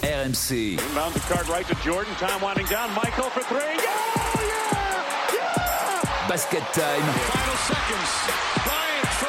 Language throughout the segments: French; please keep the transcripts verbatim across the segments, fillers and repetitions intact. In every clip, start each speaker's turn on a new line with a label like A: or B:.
A: R M C.
B: Inbound the card right to Jordan. Time winding down. Michael for three. Yeah! Yeah! Yeah!
A: Basket time.
B: Final seconds. Bryant for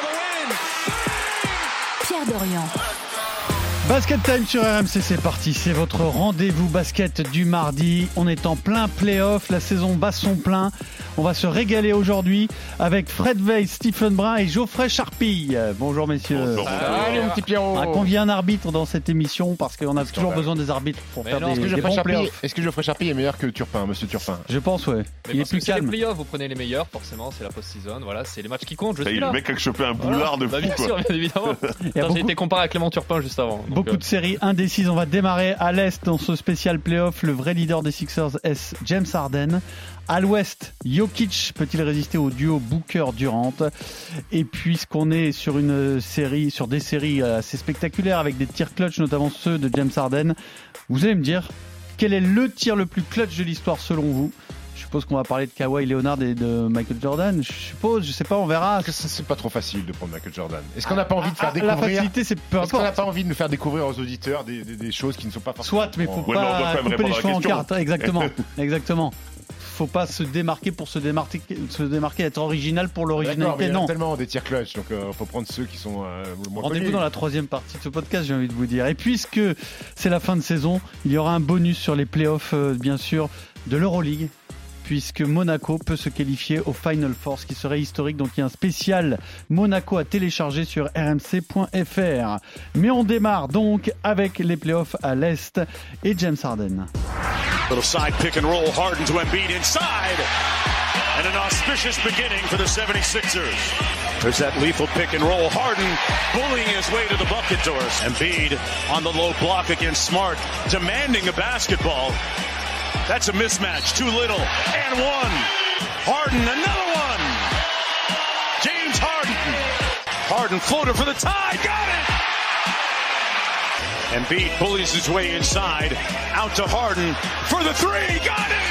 B: the win.
C: Pierre Dorian.
D: Basket Time sur R M C, c'est parti, c'est votre rendez-vous basket du mardi. On est en plein play-off, la saison bat son plein. On va se régaler aujourd'hui avec Fred Weiss, Stephen Brun et Geoffrey Charpille. Bonjour messieurs.
E: Bonjour. Salut mon petit Pierrot.
D: On convient un arbitre dans cette émission parce qu'on a toujours besoin des arbitres pour
E: Mais
D: faire
E: non,
D: des,
E: est-ce que
D: des bons
E: Geoffrey Charpille,
D: play-offs.
E: est-ce que Geoffrey Charpille est meilleur que Turpin, monsieur Turpin?
D: Je pense, ouais.
F: Mais
D: Il est
F: parce
D: plus
F: que c'est les
D: calme.
F: playoffs, vous prenez les meilleurs, forcément, c'est la post-season, voilà, c'est les matchs qui comptent, je
G: Ça y
F: suis
G: est,
F: là.
G: le mec a chopé un boulard
F: Voilà.
G: de fou.
F: Bah, bien
G: quoi.
F: sûr, bien évidemment.
D: Il y a
F: Attends,
D: beaucoup-
F: J'ai été comparé à Clément Turpin juste avant. donc,
D: Beaucoup
F: euh,
D: de séries indécises. On va démarrer à l'Est dans ce spécial playoff. Le vrai leader des Sixers est James Harden. À l'Ouest, Jokic peut-il résister au duo Booker-Durant? Et puisqu'on est sur une série, sur des séries assez spectaculaires avec des tirs clutch, notamment ceux de James Harden, vous allez me dire quel est le tir le plus clutch de l'histoire selon vous? Je suppose qu'on va parler de Kawhi Leonard et de Michael Jordan. Je suppose, je sais pas, on verra.
E: Est-ce que ça, c'est pas trop facile de prendre Michael Jordan? Est-ce qu'on n'a pas envie de faire
D: Ah, la
E: découvrir
D: facilité, c'est peu
E: Est-ce qu'on n'a
D: importe.
E: pas envie de nous faire découvrir aux auditeurs des, des, des choses qui ne sont pas forcément...
D: Soit, mais faut
G: Ouais, mais on doit
D: pas
G: quand même
D: couper les
G: répondre à la
D: cheveux en
G: question.
D: carte. Exactement, exactement. Faut pas se démarquer pour se démarquer, se démarquer, être original pour
E: D'accord, mais
D: l'originalité.
E: il y en a
D: Non.
E: tellement des tirs clutch, donc il euh, faut prendre ceux qui sont euh, le moins
D: Rendez-vous
E: connus.
D: dans la troisième partie de ce podcast, j'ai envie de vous dire. Et puisque c'est la fin de saison, il y aura un bonus sur les playoffs, euh, bien sûr, de l'Euroleague, puisque Monaco peut se qualifier au Final Four, ce qui serait historique. Donc il y a un spécial Monaco à télécharger sur r m c point f r. Mais on démarre donc avec les playoffs à l'Est et James Harden.
B: Little side pick and roll. Harden to Embiid inside. And an auspicious beginning for the seventy-sixers. There's that lethal pick and roll. Harden bullying his way to the bucket doors. Embiid on the low block against Smart, demanding a basketball. That's a mismatch. Too little. And one. Harden, another one. James Harden. Harden floater for the tie. Got it. Embiid bullies his way inside. Out to Harden for the three. Got it.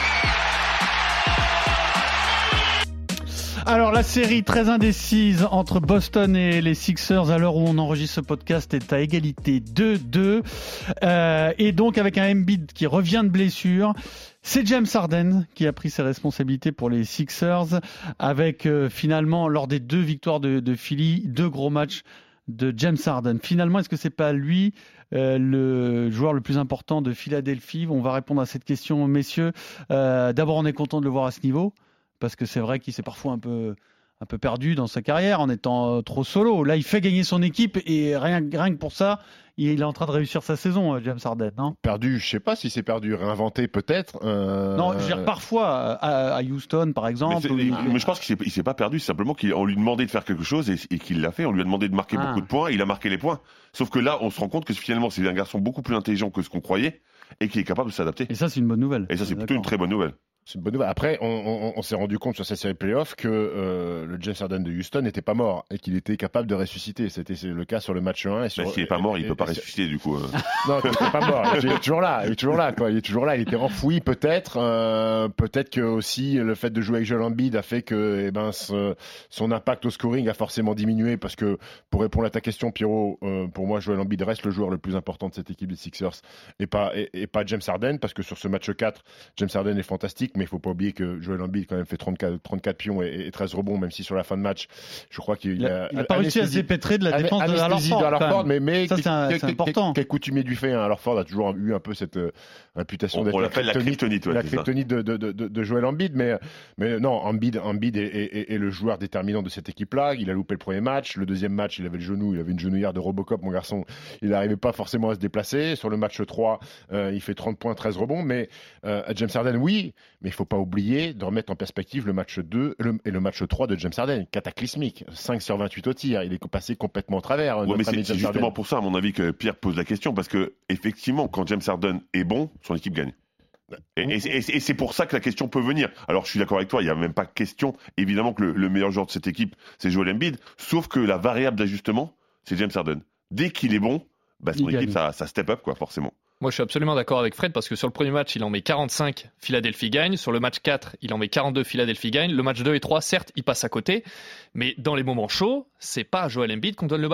D: Alors la série très indécise entre Boston et les Sixers à l'heure où on enregistre ce podcast est à égalité deux deux. Euh, et donc avec un Embiid qui revient de blessure, c'est James Harden qui a pris ses responsabilités pour les Sixers avec euh, finalement lors des deux victoires de, de Philly, deux gros matchs de James Harden. Finalement, est-ce que c'est pas lui euh, le joueur le plus important de Philadelphie? On va répondre à cette question, messieurs. Euh, d'abord, on est content de le voir à ce niveau. Parce que c'est vrai qu'il s'est parfois un peu, un peu perdu dans sa carrière en étant trop solo. Là, il fait gagner son équipe et rien, rien que pour ça, il est en train de réussir sa saison, James Harden, non?
E: Perdu, je sais pas si c'est perdu, réinventé peut-être. Euh...
D: Non, je veux dire, parfois, à, à Houston, par
G: Mais,
D: exemple.
G: c'est-
D: où il-
G: mais je pense qu'il s'est, il s'est pas perdu, c'est simplement qu'on lui demandait de faire quelque chose et, et qu'il l'a fait. On lui a demandé de marquer
D: Ah.
G: beaucoup de points, il a marqué les points. Sauf que là, on se rend compte que finalement, c'est un garçon beaucoup plus intelligent que ce qu'on croyait et qui est capable de s'adapter.
D: Et ça, c'est une bonne nouvelle.
G: Et ça, c'est plutôt une
D: D'accord.
G: très bonne nouvelle.
E: C'est une bonne nouvelle. Après, on, on, on s'est rendu compte sur cette série playoff que euh, le James Harden de Houston n'était pas mort et qu'il était capable de ressusciter. C'était c'est le cas sur le match un. Et sur,
G: Bah, s'il est pas mort, il
E: et-
G: peut pas
E: et-
G: ressusciter du coup. euh.
E: Non, il n'est pas mort. Il est toujours là. Il est toujours là. Quoi. Il est toujours là. Il était enfoui, peut-être. Euh, peut-être que aussi le fait de jouer avec Joel Embiid a fait que, eh ben, ce, son impact au scoring a forcément diminué. Parce que pour répondre à ta question, Pierrot, euh, pour moi, Joel Embiid reste le joueur le plus important de cette équipe des Sixers et pas et, et pas James Harden, parce que sur ce match quatre, James Harden est fantastique, mais il faut pas oublier que Joel Embiid quand même fait trente-quatre, trente-quatre pions et, et treize rebonds, même si sur la fin de match, je crois qu'il
D: Il a, il a pas réussi à se dépêtrer de la défense de
E: anesthésie
D: Al
E: de Al
D: Horford,
E: mais, mais
D: Ça, c'est un-
E: quel-
D: c'est
E: quel-
D: important.
E: Quel coutumier du fait, hein. Al Horford a toujours eu un peu cette euh, réputation
G: On,
E: d'être
G: on l'appelle la kryptonite. ouais,
E: la
G: c'est ça.
E: kryptonite de, de, de, de, de Joel Embiid, mais, mais non, Embiid, Embiid est, est, est, est le joueur déterminant de cette équipe-là. Il a loupé le premier match, le deuxième match, il avait le genou, il avait une genouillère de Robocop, mon garçon. Il n'arrivait pas forcément à se déplacer. Sur le match trois, euh, il fait trente points, treize rebonds, mais euh, James Harden, oui, mais il faut pas oublier de remettre en perspective le match deux le, et le match trois de James Harden, cataclysmique, cinq sur vingt-huit au tir. Il est passé complètement au travers.
G: Ouais,
E: notre
G: mais c'est,
E: ami
G: c'est
E: James
G: justement
E: Harden.
G: pour ça, à mon avis, que Pierre pose la question, parce que effectivement, quand James Harden est bon, son équipe gagne. Et, et, et, et c'est pour ça que la question peut venir. Alors, je suis d'accord avec toi, il n'y a même pas question, évidemment, que le, le meilleur joueur de cette équipe, c'est Joel Embiid, sauf que la variable d'ajustement, c'est James Harden. Dès qu'il est bon, bah, son
D: Il
G: équipe,
D: gagne.
G: ça, ça step up, quoi, forcément.
F: Moi, je suis absolument d'accord avec Fred parce que sur le premier match, il en met quarante-cinq, Philadelphie gagne. Sur le match quatre, il en met quarante-deux, Philadelphie gagne. Le match deux et trois, certes, il passe à côté. Mais dans les moments chauds, c'est pas à Joel Embiid qu'on donne le ballon.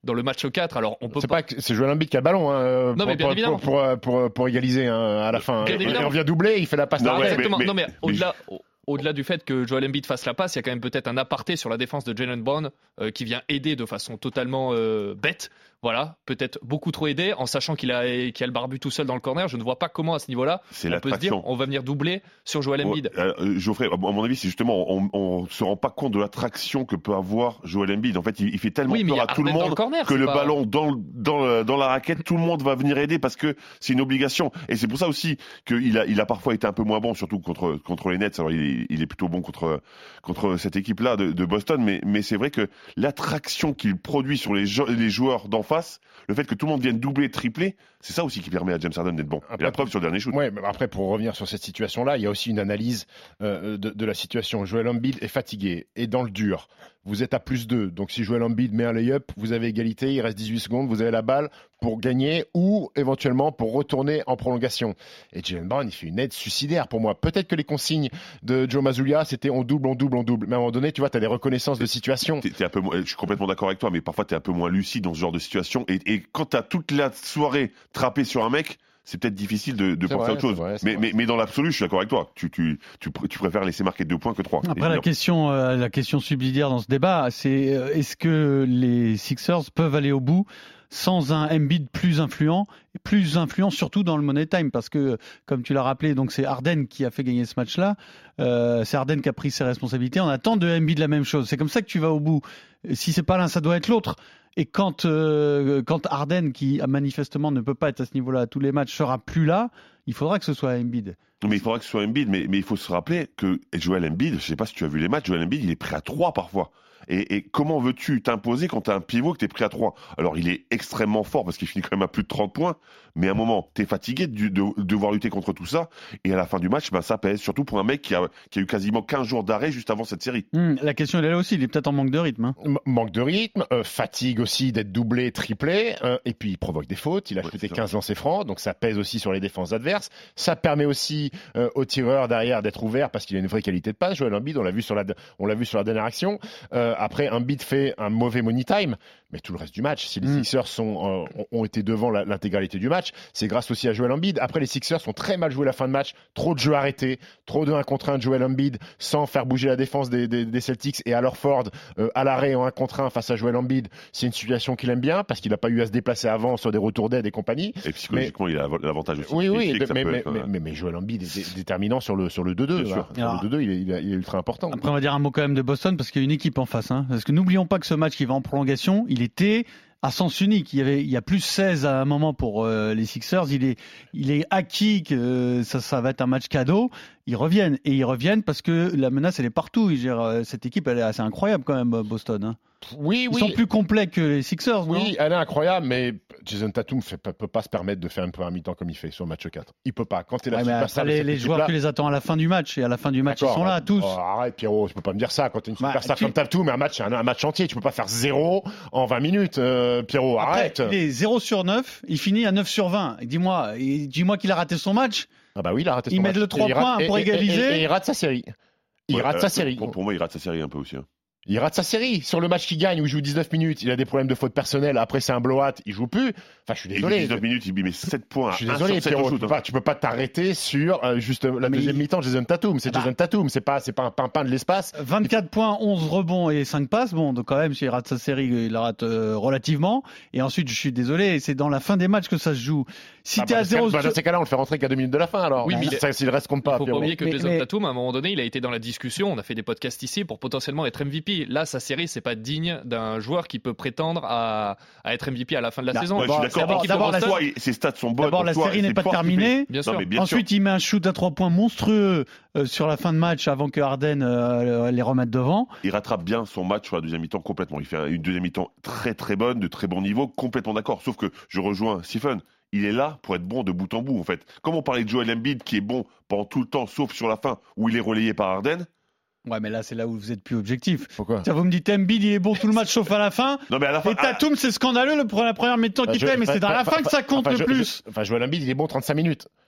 F: dans le match quatre. Alors on peut
E: c'est
F: pas.
E: pas que c'est Joel Embiid qui a le ballon hein,
F: Non
E: pour,
F: mais bien
E: pour,
F: évidemment.
E: pour, pour, pour, pour égaliser hein, à la fin.
F: Bien
E: Il
F: évidemment.
E: revient doubler, il fait la passe.
G: Non,
E: arrière.
G: ouais,
F: Exactement.
G: mais-
F: non mais
G: mais-
F: au-delà. Au-delà du fait que Joel Embiid fasse la passe, il y a quand même peut-être un aparté sur la défense de Jaylen Brown euh, qui vient aider de façon totalement euh, bête. Voilà, peut-être beaucoup trop aidé en sachant qu'il a, qu'il a le barbu tout seul dans le corner. Je ne vois pas comment à ce niveau-là
G: C'est
F: on peut se dire
G: l'attraction.
F: on va venir doubler sur Joel Embiid.
G: Ouais, euh, Geoffrey, à mon avis, c'est justement, on ne se rend pas compte de l'attraction que peut avoir Joel Embiid. En fait, il, il fait tellement
F: Oui, mais il y
G: peur
F: a
G: à tout le
F: Harden dans
G: monde
F: le corner,
G: que
F: c'est
G: le
F: pas-
G: ballon dans, dans, dans la raquette, tout le monde va venir aider parce que c'est une obligation. Et c'est pour ça aussi qu'il a, il a parfois été un peu moins bon, surtout contre, contre les Nets. Alors, il est, il est plutôt bon contre, contre cette équipe-là de, de Boston, mais, mais c'est vrai que l'attraction qu'il produit sur les, jou- les joueurs d'en face, le fait que tout le monde vienne doubler, tripler, c'est ça aussi qui permet à James Harden d'être bon. Et la preuve sur le dernier shoot.
E: Ouais, mais après, pour revenir sur cette situation-là, il y a aussi une analyse euh, de, de la situation. Joel Embiid est fatigué, est dans le dur. Vous êtes à plus deux. Donc, si Joel Embiid met un lay-up, vous avez égalité, il reste dix-huit secondes, vous avez la balle pour gagner ou éventuellement pour retourner en prolongation. Et Jaylen Brown, il fait une aide suicidaire pour moi. Peut-être que les consignes de Joe Mazzulla, c'était on double, on double, on double. Mais à un moment donné, tu vois, tu as des reconnaissances de situation.
G: T'es, t'es un peu, moins- je suis complètement d'accord avec toi, mais parfois tu es un peu moins lucide dans ce genre de situation. Et, et quand tu as toute la soirée trappée sur un mec, c'est peut-être difficile de, de
E: C'est
G: penser
E: vrai,
G: à autre chose.
E: c'est vrai, c'est
G: mais,
E: vrai.
G: mais, mais dans l'absolu, je suis d'accord avec toi. Tu, tu, tu, pr- tu préfères laisser marquer deux points que trois.
D: Après,
G: évidemment.
D: la question, euh, la question subsidiaire dans ce débat, c'est euh, est-ce que les Sixers peuvent aller au bout sans un Embiid plus influent, plus influent surtout dans le money time, parce que comme tu l'as rappelé, donc c'est Harden qui a fait gagner ce match-là. Euh, c'est Harden qui a pris ses responsabilités. On attend de Embiid la même chose. C'est comme ça que tu vas au bout. Si c'est pas l'un, ça doit être l'autre. Et quand euh, quand Harden, qui manifestement ne peut pas être à ce niveau-là à tous les matchs, sera plus là, il faudra que ce soit Embiid.
G: Mais il faudra que ce soit Embiid. Mais, mais il faut se rappeler que Joel Embiid, je sais pas si tu as vu les matchs, Joel Embiid, il est prêt à trois parfois. Et, et comment veux-tu t'imposer quand tu as un pivot que tu es prêt à trois? Alors, il est extrêmement fort parce qu'il finit quand même à plus de trente points. Mais à un moment, tu es fatigué de, de, de devoir lutter contre tout ça. Et à la fin du match, ben, ça pèse. Surtout pour un mec qui a, qui a eu quasiment quinze jours d'arrêt juste avant cette série.
D: Hum, la question, elle est là aussi. Il est peut-être en manque de rythme. Hein.
E: M- manque de rythme, euh, fatigue aussi d'être doublé, triplé, euh, et puis il provoque des fautes. Il a
G: Ouais,
E: shooté
G: c'est
E: quinze lancers francs, donc ça pèse aussi sur les défenses adverses. Ça permet aussi euh, au tireur derrière d'être ouvert parce qu'il a une vraie qualité de passe. Joel Embiid, on l'a vu sur la, on l'a vu sur la dernière action. Euh, après, Embiid fait un mauvais money time, mais tout le reste du match, si les
D: Mm.
E: Sixers sont, euh, ont été devant la- l'intégralité du match, c'est grâce aussi à Joel Embiid. Après, les Sixers ont très mal joué la fin de match, trop de jeux arrêtés, trop de un contre un de Joel Embiid sans faire bouger la défense des, des, des Celtics, et alors Ford euh, à l'arrêt en un contre un face à Joel Embiid, c'est une situation qu'il aime bien parce qu'il n'a pas eu à se déplacer avant sur des retours d'aide et compagnie.
G: Et psychologiquement, il a l'avantage aussi.
E: Oui,
G: Il
E: oui,
G: sait que ça
E: mais,
G: peut
E: mais,
G: être,
E: mais,
G: euh,
E: mais, mais Joel Embiid est dé- déterminant sur le, sur le deux deux.
G: Bien
E: là.
G: sûr.
E: Sur
D: Alors,
E: le deux deux, il est, il est- il est ultra important.
D: Après, on va dire un mot quand même de Boston parce qu'il y a une équipe en face. Hein. Parce que n'oublions pas que ce match qui va en prolongation, il était à sens unique. Il y avait, il y a plus seize à un moment pour euh, les Sixers. Il est, il est acquis que euh, ça, ça va être un match cadeau. Ils reviennent et ils reviennent parce que la menace elle est partout. Ils gèrent, euh, cette équipe elle est assez incroyable quand même, Boston. Hein.
E: Oui,
D: Ils
E: oui.
D: sont plus complets que les Sixers, non?
E: Oui, elle est incroyable, mais Jason Tatum ne peut pas se permettre de faire une première mi-temps comme il fait sur le match quatre. Il peut pas. Quand tu es la
D: Ouais, mais
E: superstar
D: après,
E: de
D: les,
E: cette
D: les joueurs,
E: équipe-là-
D: tu les attends à la fin du match et à la fin du match ils
E: D'accord,
D: sont là
E: bah,
D: tous.
E: oh, arrête Pierrot, tu peux pas me dire ça. Quand tu es une
D: Bah,
E: superstar
D: tu-
E: comme Tatum, mais un match, c'est un, un match entier. Tu peux pas faire zéro en vingt minutes, euh, Pierrot.
D: Après,
E: Arrête.
D: il est zéro sur neuf, il finit à neuf sur vingt. Et Dis-moi, et dis-moi qu'il a raté son match.
E: Ah bah oui, il a raté son
D: Ils
E: match.
D: mettent le trois
E: Et il rate-
D: points
E: et-
D: pour
E: et- et-
D: égaliser.
E: Et, et il rate sa série. Il
G: ouais,
E: rate
G: euh,
E: sa série.
G: Pour, pour moi, il rate sa série un peu aussi. Hein.
E: Il rate sa série. Sur le match qu'il gagne, où il joue dix-neuf minutes, il a des problèmes de faute personnelle. Après, c'est un blowout, il joue plus. Enfin, je suis
G: Et
E: désolé.
G: dix-neuf minutes, il met sept points.
E: Je suis
G: un
E: désolé,
G: sur sept au
E: Pierrot.
G: shoot,
E: Tu peux
G: hein.
E: pas, tu peux pas t'arrêter sur euh, juste la
D: Mais
E: deuxième
D: il-
E: mi-temps de Jason Tatum. C'est
D: Ah bah.
E: Jason Tatum. C'est pas, c'est pas un pimpin de l'espace.
D: vingt-quatre points, onze rebonds et cinq passes. Bon, donc quand même, s'il rate sa série, il la rate euh, relativement. Et ensuite, je suis désolé, c'est dans la fin des matchs que ça se joue. Si
E: Ah
D: t'es
E: bah,
D: à
E: dans ce cas-
D: zéro,
E: bah, dans ces cas-là, on le fait rentrer qu'à deux minutes de la fin. Alors,
F: Oui, mais
E: Si
F: il-
E: ça- s'il reste compte
F: Il
E: pas.
F: faut pas
E: Pierrot.
F: oublier que
D: Mais-
F: Jason
D: mais-
F: Tatum, à un moment donné, il a été dans la discussion. On a fait des podcasts ici pour potentiellement être M V P. Là, sa série, c'est pas digne d'un joueur qui peut prétendre à, à être M V P à la fin de la
D: Bah,
F: saison.
G: Ouais, je
D: Bon,
G: suis d'accord.
D: d'abord-
G: En
D: d'abord,
G: soi,
D: la-
G: en soi, il- ses stats sont bonnes.
D: d'abord,
G: en
D: la
G: soi,
D: série
G: et
D: n'est
G: c'est
D: pas
G: fort qu'il
D: terminée.
G: fait.
F: Bien
G: Non,
F: sûr.
G: mais bien sûr.
D: Ensuite, il met un shoot à trois points monstrueux euh, sur la fin de match avant que Harden euh, les remette devant.
G: Il rattrape bien son match sur la deuxième mi-temps complètement. Il fait une deuxième mi-temps très très bonne, de très bon niveau, complètement d'accord. Sauf que je rejoins Stephen. Il est là pour être bon de bout en bout, en fait. Comme on parlait de Joel Embiid, qui est bon pendant tout le temps, sauf sur la fin, où il est relayé par Harden.
D: Ouais, mais là, c'est là où vous êtes plus objectif.
E: Pourquoi
D: Tiens, vous me dites Embiid, il est bon tout le match sauf à la fin.
G: Non, mais à la fin.
D: Et Tatum, c'est scandaleux le, pour la première mi-temps qu'il
E: Bah, je-
D: fait, mais c'est dans la
E: enfin,
D: fin que ça compte
E: enfin,
D: le
E: je-
D: plus.
E: je- Enfin, Joel Embiid, il est bon trente-cinq minutes.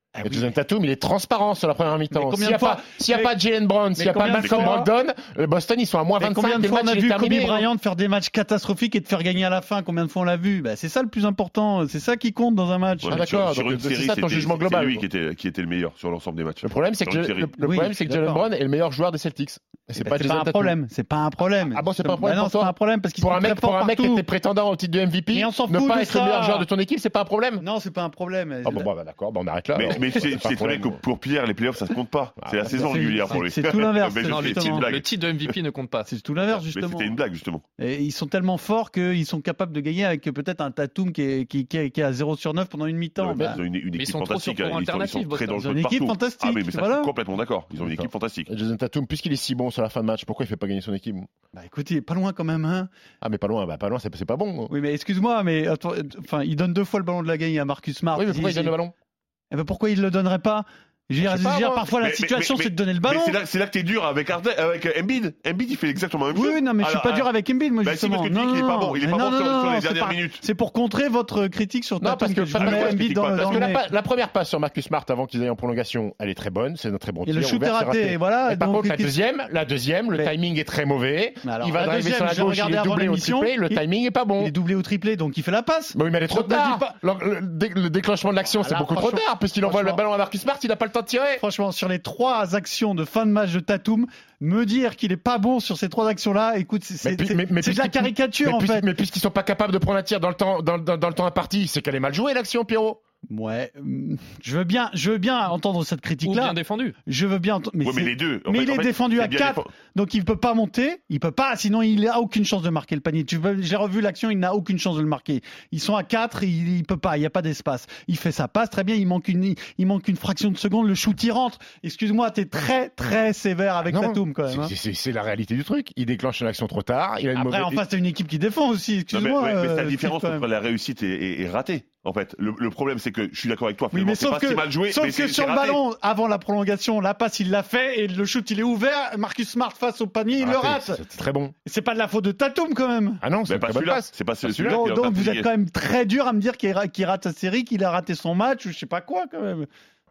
D: Ah
E: Et
D: oui.
E: Jason Tatum, il est transparent sur la première mi-temps.
D: Mais
E: S'il
D: combien
E: n'y a,
D: de fois-
E: pas- s'il y a
D: mais-
E: pas Jalen Brown, s'il n'y a pas
D: combien de
E: Malcolm
D: fois-
E: Brogdon, le Boston, ils sont à moins
D: Mais
E: vingt-cinq.
D: combien de
E: des
D: fois on
E: matchs,
D: a
E: il est
D: vu Kobe
E: terminé, hein.
D: Bryant faire des matchs catastrophiques et te faire gagner à la fin? Combien de fois on l'a vu? Bah, c'est ça le plus important. C'est ça qui compte dans un match.
G: Ouais,
E: Ah,
G: mais sur-
E: d'accord,
G: Sur
E: donc
G: une
E: c'est
G: série,
E: ça ton
G: c'était-
E: jugement
G: c'est
E: global.
G: lui qui était, qui était le meilleur sur l'ensemble des matchs.
E: Le problème, c'est que,
G: Sur une
E: le,
G: série.
E: le
D: Oui,
E: problème,
D: je
E: c'est
D: suis
E: que Jalen
D: d'accord.
E: Brown est le meilleur joueur des Celtics. Et
D: C'est
E: c'est
D: pas,
E: pas
D: c'est pas
E: Jason
D: un
E: Tatum.
D: problème. C'est pas un problème.
E: Ah bon, c'est pas un problème
D: Bah non,
E: pour
D: c'est
E: toi
D: pas un problème parce qu'ils
E: Pour
D: sont
E: un mec,
D: très forts
E: pour un mec qui
D: partout.
E: était prétendant au titre de M V P,
D: Mais on s'en
E: ne
D: fout
E: pas
D: de
E: être
D: ça.
E: le meilleur joueur de ton équipe, c'est pas un problème.
D: Non, c'est pas un problème.
E: Ah bon, bah, d'accord, bah, on arrête là.
G: Mais,
E: alors.
G: mais c'est
E: pas un
G: c'est très bien
E: problème.
G: que pour Pierre, les playoffs, ça se compte pas. C'est la
E: bah,
G: saison
D: c'est-
G: régulière pour
D: c'est-
G: lui.
D: c'est tout l'inverse,
G: Mais je
F: Non,
G: fais- c'est
F: justement,
G: une blague.
F: le titre de M V P ne compte pas.
D: C'est tout l'inverse,
G: Mais
D: justement.
G: c'était une blague, justement.
D: Et ils sont tellement forts qu'ils sont capables de gagner avec peut-être un Tatum qui est, qui, qui est, qui est à zéro sur neuf pendant une mi-temps.
G: Ouais,
D: Bah,
G: Ils ont une, une
F: ils
G: équipe
F: sont trop
G: fantastique.
F: sur
G: hein.
F: courant
G: Ils sont, ils sont
F: alternatif,
G: très
F: Boston.
G: dangereux
D: Ils ont une
G: de
D: équipe
G: partout.
D: fantastique,
G: Ah, mais, mais ça,
D: voilà.
G: je suis complètement d'accord. Ils ont une équipe fantastique.
E: Jason Tatum, puisqu'il est si bon sur la fin de match, pourquoi il fait pas gagner son équipe?
D: bah, écoute, il est pas loin quand même. Hein.
E: Ah, mais pas loin, bah, pas loin, c'est c'est pas bon.
D: Oui, mais excuse-moi, mais attends, enfin, il donne deux fois le ballon de la gagne à Marcus Smart.
E: Oui, mais pourquoi il donne le ballon?
D: Eh ben, pourquoi il le donnerait pas? Je veux dire,
E: Je sais
D: je veux
E: pas,
D: dire,
E: moi.
D: parfois la
G: Mais-
D: situation
G: mais-
D: c'est de donner le
G: Mais
D: ballon.
G: c'est là, c'est là que t'es dur avec, Arde- avec euh, Embiid. Embiid, il fait exactement la même chose.
D: Oui, non, mais je suis
G: Alors,
D: pas dur
G: ah,
D: avec Embiid, moi,
G: bah si,
D: justement.
G: parce que tu dis
D: non,
G: qu'il est
D: non,
G: pas bon. Il est
D: mais
G: pas
D: non,
G: bon sur-
D: non,
G: sur
D: non,
G: les
D: c'est
G: dernières
D: pas-
G: minutes.
D: C'est pour contrer votre critique sur
E: Non,
D: Tatum
E: parce que-
D: que je
E: parce
D: mets
E: que-
D: Embiid
G: critique
D: dans,
G: pas,
D: dans
E: Parce
D: le
E: que
D: nez.
E: la, pa- la première passe sur Marcus Smart avant qu'ils aillent en prolongation, elle est très bonne, c'est un très bon
D: Et le
E: tir,
D: shoot
E: ouvert,
D: est
E: c'est
D: raté,
E: raté.
D: voilà.
E: Et par
D: donc,
E: contre, la
D: qu'est-ce-
E: deuxième, la deuxième, le
D: Mais-
E: timing est très mauvais.
D: Mais alors,
E: Il va
D: la
E: driver sur
D: deuxième,
E: la
D: j'ai
E: gauche, il
D: regardé
E: est
D: avant
E: doublé au
D: l'émission,
E: triplé, le
D: il-
E: timing est pas
D: il
E: bon.
D: est doublé au triplé, donc il fait la passe.
E: Mais oui, mais elle est trop
D: Donc, ne dis
E: tard.
D: pas-
E: Le, le dé- le déclenchement de l'action,
D: Ah,
E: c'est
D: là,
E: beaucoup trop
D: franchement-
E: tard, puisqu'il envoie le
D: franchement-
E: ballon à Marcus Smart, il n'a pas le temps de tirer.
D: Franchement, sur les trois actions de fin de match de Tatum, me dire qu'il est pas bon sur ces trois actions-là, écoute, c'est c'est-
E: Mais puis-
D: c'est-
E: mais- mais
D: c'est de la
E: puisqu'il-
D: caricature
E: mais
D: en
E: puis-
D: fait.
E: Mais puisqu'ils sont pas capables de prendre un tir dans le temps, dans, dans- dans le temps imparti, c'est qu'elle est mal jouée l'action, Pierrot.
D: Ouais, hum, je veux bien, je veux bien entendre cette
F: Ou
D: critique-là.
F: bien défendu.
D: Je veux bien entendre. Mais,
G: Ouais, mais
D: c'est-
G: les deux. En
D: mais
G: fait-
D: il
G: en
D: est
G: fait,
D: défendu
G: c'est
D: à
G: bien
D: quatre,
G: défendu.
D: donc il peut pas monter. Il peut pas, sinon il a aucune chance de marquer le panier. Tu peux, j'ai revu l'action, il n'a aucune chance de le marquer. Ils sont à quatre, il, il peut pas, il y a pas d'espace. Il fait sa passe très bien, il manque une, il manque une fraction de seconde, le shoot il rentre. Excuse-moi, t'es très très sévère avec
E: Non,
D: Tatum quand même. hein.
E: c'est- c'est- C'est la réalité du truc. Il déclenche l'action trop tard. Il a une
D: Après,
E: mauvaise...
D: en face, t'as une équipe qui défend aussi.
G: Non, mais,
D: Excuse-moi.
G: ouais, mais c'est la
D: euh,
G: différence
D: Steve, quand
G: entre
D: même.
G: la réussite et, et- et raté. En fait, le, le problème, c'est que je suis d'accord avec toi.
D: Oui,
G: finalement,
D: mais
G: c'est
D: sauf
G: pas
D: que,
G: si mal joué,
D: sauf
G: mais
D: que
G: c'est-
D: sur
G: c'est
D: le
G: raté.
D: ballon, avant la prolongation, la passe il l'a fait et le shoot il est ouvert. Marcus Smart face au panier, il le
E: Raté,
D: rate.
E: C'est c'est très bon.
D: C'est pas de la faute de Tatum quand même.
E: Ah non, c'est
G: Mais
E: une
G: pas
E: très bonne
G: celui-là.
E: passe.
G: C'est pas
E: celui-là
G: celui-là.
D: Donc,
G: qui est en
D: donc
G: train de
D: vous êtes
G: plier.
D: quand même très dur à me dire qu'il ra- qu'il rate sa série, qu'il a raté son match ou je sais pas quoi quand même.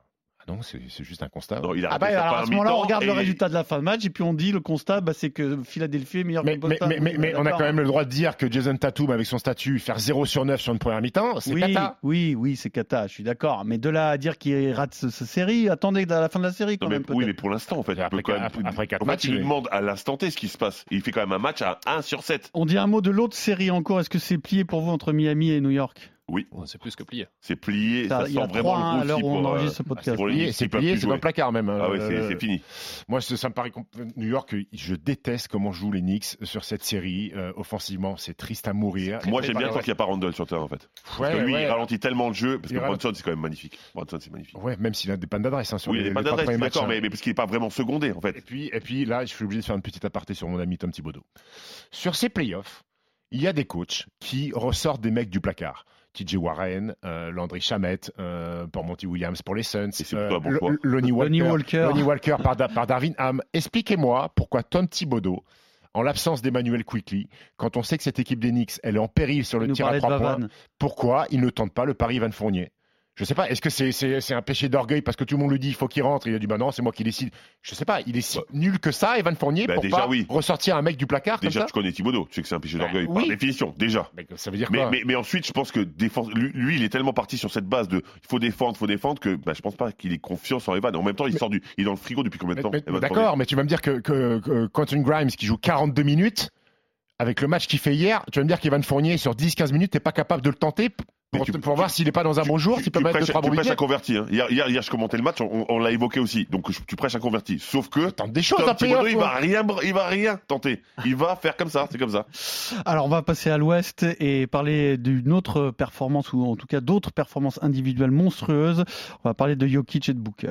E: Ah non, c'est c'est juste un constat.
G: Non, il a
D: Ah bah
G: raté sa
D: alors à
G: première
D: ce moment-là on
G: mi-temps
D: regarde le
G: et-
D: résultat de la fin de match et puis on dit le constat bah, c'est que Philadelphie est meilleur
E: Mais,
D: que
E: mais,
D: Boston.
E: mais, mais, mais on a
D: D'accord.
E: quand même le droit de dire que Jason Tatum, avec son statut, faire zéro sur neuf sur une première mi-temps, c'est
D: oui,
E: cata.
D: oui, oui, c'est cata, je suis d'accord. Mais de là à dire qu'il rate sa sa série, attendez à la fin de la série quand
G: Non, mais,
D: même.
G: oui, mais
D: peut-être.
G: pour l'instant, en fait,
E: Après
G: il peut quand
E: quatre-
G: même-
E: après quatre
G: en fait,
E: matchs,
G: il lui
E: il est-
G: demande à l'instant T ce qui se passe. Il fait quand même un match à un sur sept.
D: On dit un mot de l'autre série en cours. Est-ce que c'est plié pour vous entre Miami et New York?
G: Oui,
F: Ouais, c'est plus que plié.
G: c'est plié.
D: Ça,
G: Ça
D: il y a
G: sent vraiment
D: trois, hein,
G: le
D: à l'heure
G: gros
D: où on
G: pour, euh,
D: enregistre ce podcast.
G: pour les
E: Plié,
G: Knicks
E: C'est
G: qui peuvent
E: plié,
G: plus
E: c'est dans le
G: jouer.
E: placard même. hein.
G: Ah ouais, c'est
E: Euh,
G: c'est fini.
E: Moi, ça, ça me paraît. compl- New York, je déteste comment jouent les Knicks sur cette série. Euh, offensivement, c'est triste à mourir.
G: Moi,
E: Et
G: j'aime bien
E: ouais,
G: tant qu'il n'y a pas Randall sur le terrain, en fait. Parce
E: Ouais,
G: que lui,
E: ouais.
G: il ralentit tellement le jeu. Parce
E: Il
G: que
E: ralentit.
G: Brunson, c'est quand même magnifique. Brunson, c'est magnifique.
E: Ouais, même s'il a des pannes d'adresse hein, sur
G: Oui,
E: les,
G: il n'est pas
E: les trois
G: d'adresse,
E: premiers
G: d'accord,
E: matchs,
G: mais,
E: hein.
G: mais parce qu'il n'est pas vraiment secondé, en
E: Et
G: fait.
E: puis, et puis là, je suis obligé de faire un petit aparté sur mon ami Tom Thibodeau. Sur ces playoffs, il y a des coachs qui ressortent des mecs du placard. T J Warren, euh, Landry Shamet, euh, pour Monty Williams, pour les Suns,
G: Et c'est plutôt un bon
E: Lo-
G: choix.
E: Lonnie Walker,
D: Lonnie Walker.
E: Lonnie Walker par, Da- par Darvin Ham. Expliquez-moi pourquoi Tom Thibodeau, en l'absence d'Emmanuel Quickley, quand on sait que cette équipe des Knicks, elle est en péril sur
D: Il
E: le
D: nous
E: tir à
D: parlait de
E: trois points,
D: Vavan.
E: pourquoi il ne tente pas le pari Van Fournier? Je sais pas, est-ce que c'est c'est- c'est un péché d'orgueil parce que tout le monde lui dit il faut qu'il rentre, il a dit bah non, c'est moi qui décide. Je sais pas, il est si
G: Ouais.
E: nul que ça, Evan Fournier,
G: Bah,
E: pour
G: déjà,
E: pas
G: oui.
E: ressortir un mec du placard
G: Déjà,
E: comme
G: tu connais Thibodeau. Tu sais que c'est un péché
E: Bah,
G: d'orgueil,
E: oui.
G: par définition, déjà.
E: ça. Ça veut dire
G: Mais,
E: quoi
G: mais, mais ensuite, je pense que défense, lui, lui, il est tellement parti sur cette base de il faut défendre, il faut défendre que bah, je pense pas qu'il ait confiance en Evan. En même temps, il
E: Mais-
G: sort du, il est dans le frigo depuis combien de
E: Mais-
G: temps
E: mais-
G: Evan
E: D'accord,
G: Fournier
E: mais tu vas me dire que, que, que Quentin Grimes qui joue quarante-deux minutes, avec le match qu'il fait hier, tu vas me dire qu'Evan Fournier sur dix quinze minutes, t'es pas capable de le tenter pour,
G: Mais tu-
E: pour voir s'il est pas dans un bon jour,
G: Tu,
E: s'il peut
G: tu
E: mettre deux
G: prêches,
E: trois
G: tu
E: bons
G: prêches un
E: budgets.
G: converti. Hein. Hier, hier, hier, je commentais le match, on, on l'a évoqué aussi. Donc, je- tu prêches un converti. Sauf que
E: Tente des choses
G: Tom
E: en playoff,
G: Thibodeau, il va
E: quoi.
G: rien, il va rien tenter. Il va faire comme ça, c'est comme ça.
D: Alors on va passer à l'Ouest et parler d'une autre performance ou en tout cas d'autres performances individuelles monstrueuses. On va parler de Jokic et de Booker.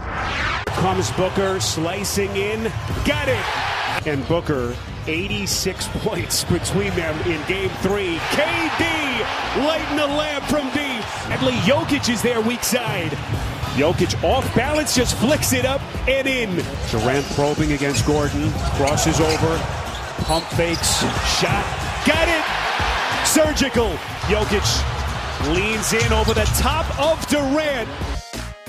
A: Comes Booker slicing in, got it! And Booker, eighty-six points between them in game three. K D lighting the lamp from deep. Adley Jokic is there weak side. Jokic off balance, just flicks it up and in. Durant probing against Gordon, crosses over, pump fakes, shot, got it! Surgical. Jokic leans in over the top of Durant.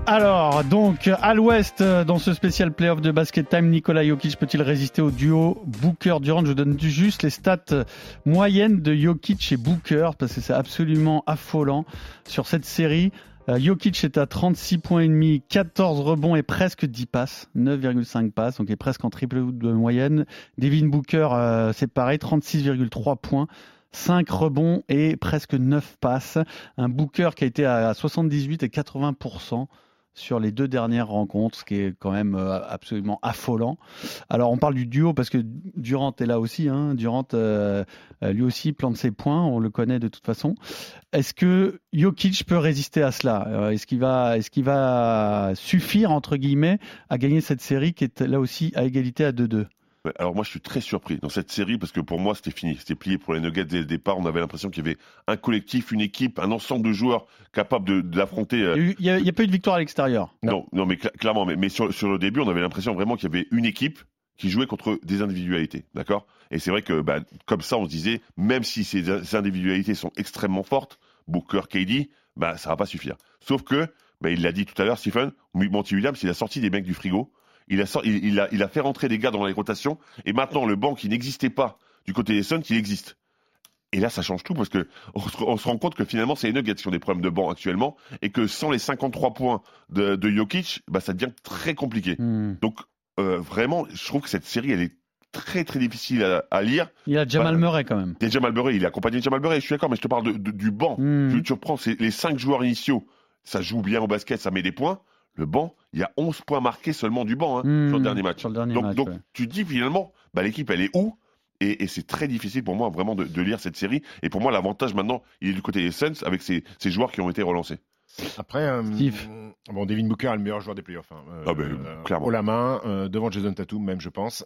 D: Alors, donc, à l'ouest, dans ce spécial playoff de Basket Time, Nikola Jokic peut-il résister au duo Booker-Durant? Je vous donne juste les stats moyennes de Jokic et Booker, parce que c'est absolument affolant sur cette série. Euh, Jokic est à trente-six points et demi, quatorze rebonds et presque dix passes, neuf virgule cinq passes, donc il est presque en triple de moyenne. Devin Booker, euh, c'est pareil, trente-six virgule trois points. cinq rebonds et presque neuf passes. Un Booker qui a été à soixante-dix-huit et quatre-vingts pour cent sur les deux dernières rencontres, ce qui est quand même absolument affolant. Alors on parle du duo parce que Durant est là aussi. Hein. Durant, euh, lui aussi, plante ses points. On le connaît de toute façon. Est-ce que Jokic peut résister à cela? Est-ce qu'il va, est-ce qu'il va suffire, entre guillemets, à gagner cette série qui est là aussi à égalité à deux deux?
G: Alors moi je suis très surpris dans cette série parce que pour moi c'était fini, c'était plié pour les Nuggets dès le départ. On avait l'impression qu'il y avait un collectif, une équipe, un ensemble de joueurs capables de, de l'affronter.
D: Il n'y a, a pas eu de victoire à l'extérieur.
G: Non, non, non mais cl- clairement, mais, mais sur, sur le début on avait l'impression vraiment qu'il y avait une équipe qui jouait contre des individualités, d'accord? Et c'est vrai que bah, comme ça on se disait, même si ces, ces individualités sont extrêmement fortes, Booker, K D, bah ça va pas suffire. Sauf que, bah, il l'a dit tout à l'heure, Stephen, Monty Williams, il a sorti des mecs du frigo. Il a, il, il, a, il a fait rentrer des gars dans les rotations et maintenant le banc qui n'existait pas du côté des Suns, il existe. Et là, ça change tout parce que on se, on se rend compte que finalement, c'est les Nuggets qui ont des problèmes de banc actuellement et que sans les cinquante-trois points de, de Jokic, bah, ça devient très compliqué. Mm. Donc, euh, vraiment, je trouve que cette série, elle est très très difficile à, à lire.
D: Il y a Jamal bah, Murray quand même.
G: Il y a Jamal Murray, il est accompagné de Jamal Murray, je suis d'accord, mais je te parle de, de, du banc. Mm. Tu, tu reprends c'est les cinq joueurs initiaux, ça joue bien au basket, ça met des points. Le banc, il y a onze points marqués seulement du banc hein, mmh, sur le dernier match.
D: Le dernier
G: donc,
D: match,
G: donc
D: ouais.
G: tu te dis finalement, bah, l'équipe elle est où? et, et c'est très difficile pour moi vraiment de, de lire cette série. Et pour moi, l'avantage maintenant, il est du côté des Suns avec ces, ces joueurs qui ont été relancés.
E: Après, euh, bon, Devin Booker est le meilleur joueur des playoffs. Hein. Euh,
G: ah ben,
E: euh,
G: clairement.
E: Haut la main, euh, devant Jason Tatum, même, je pense.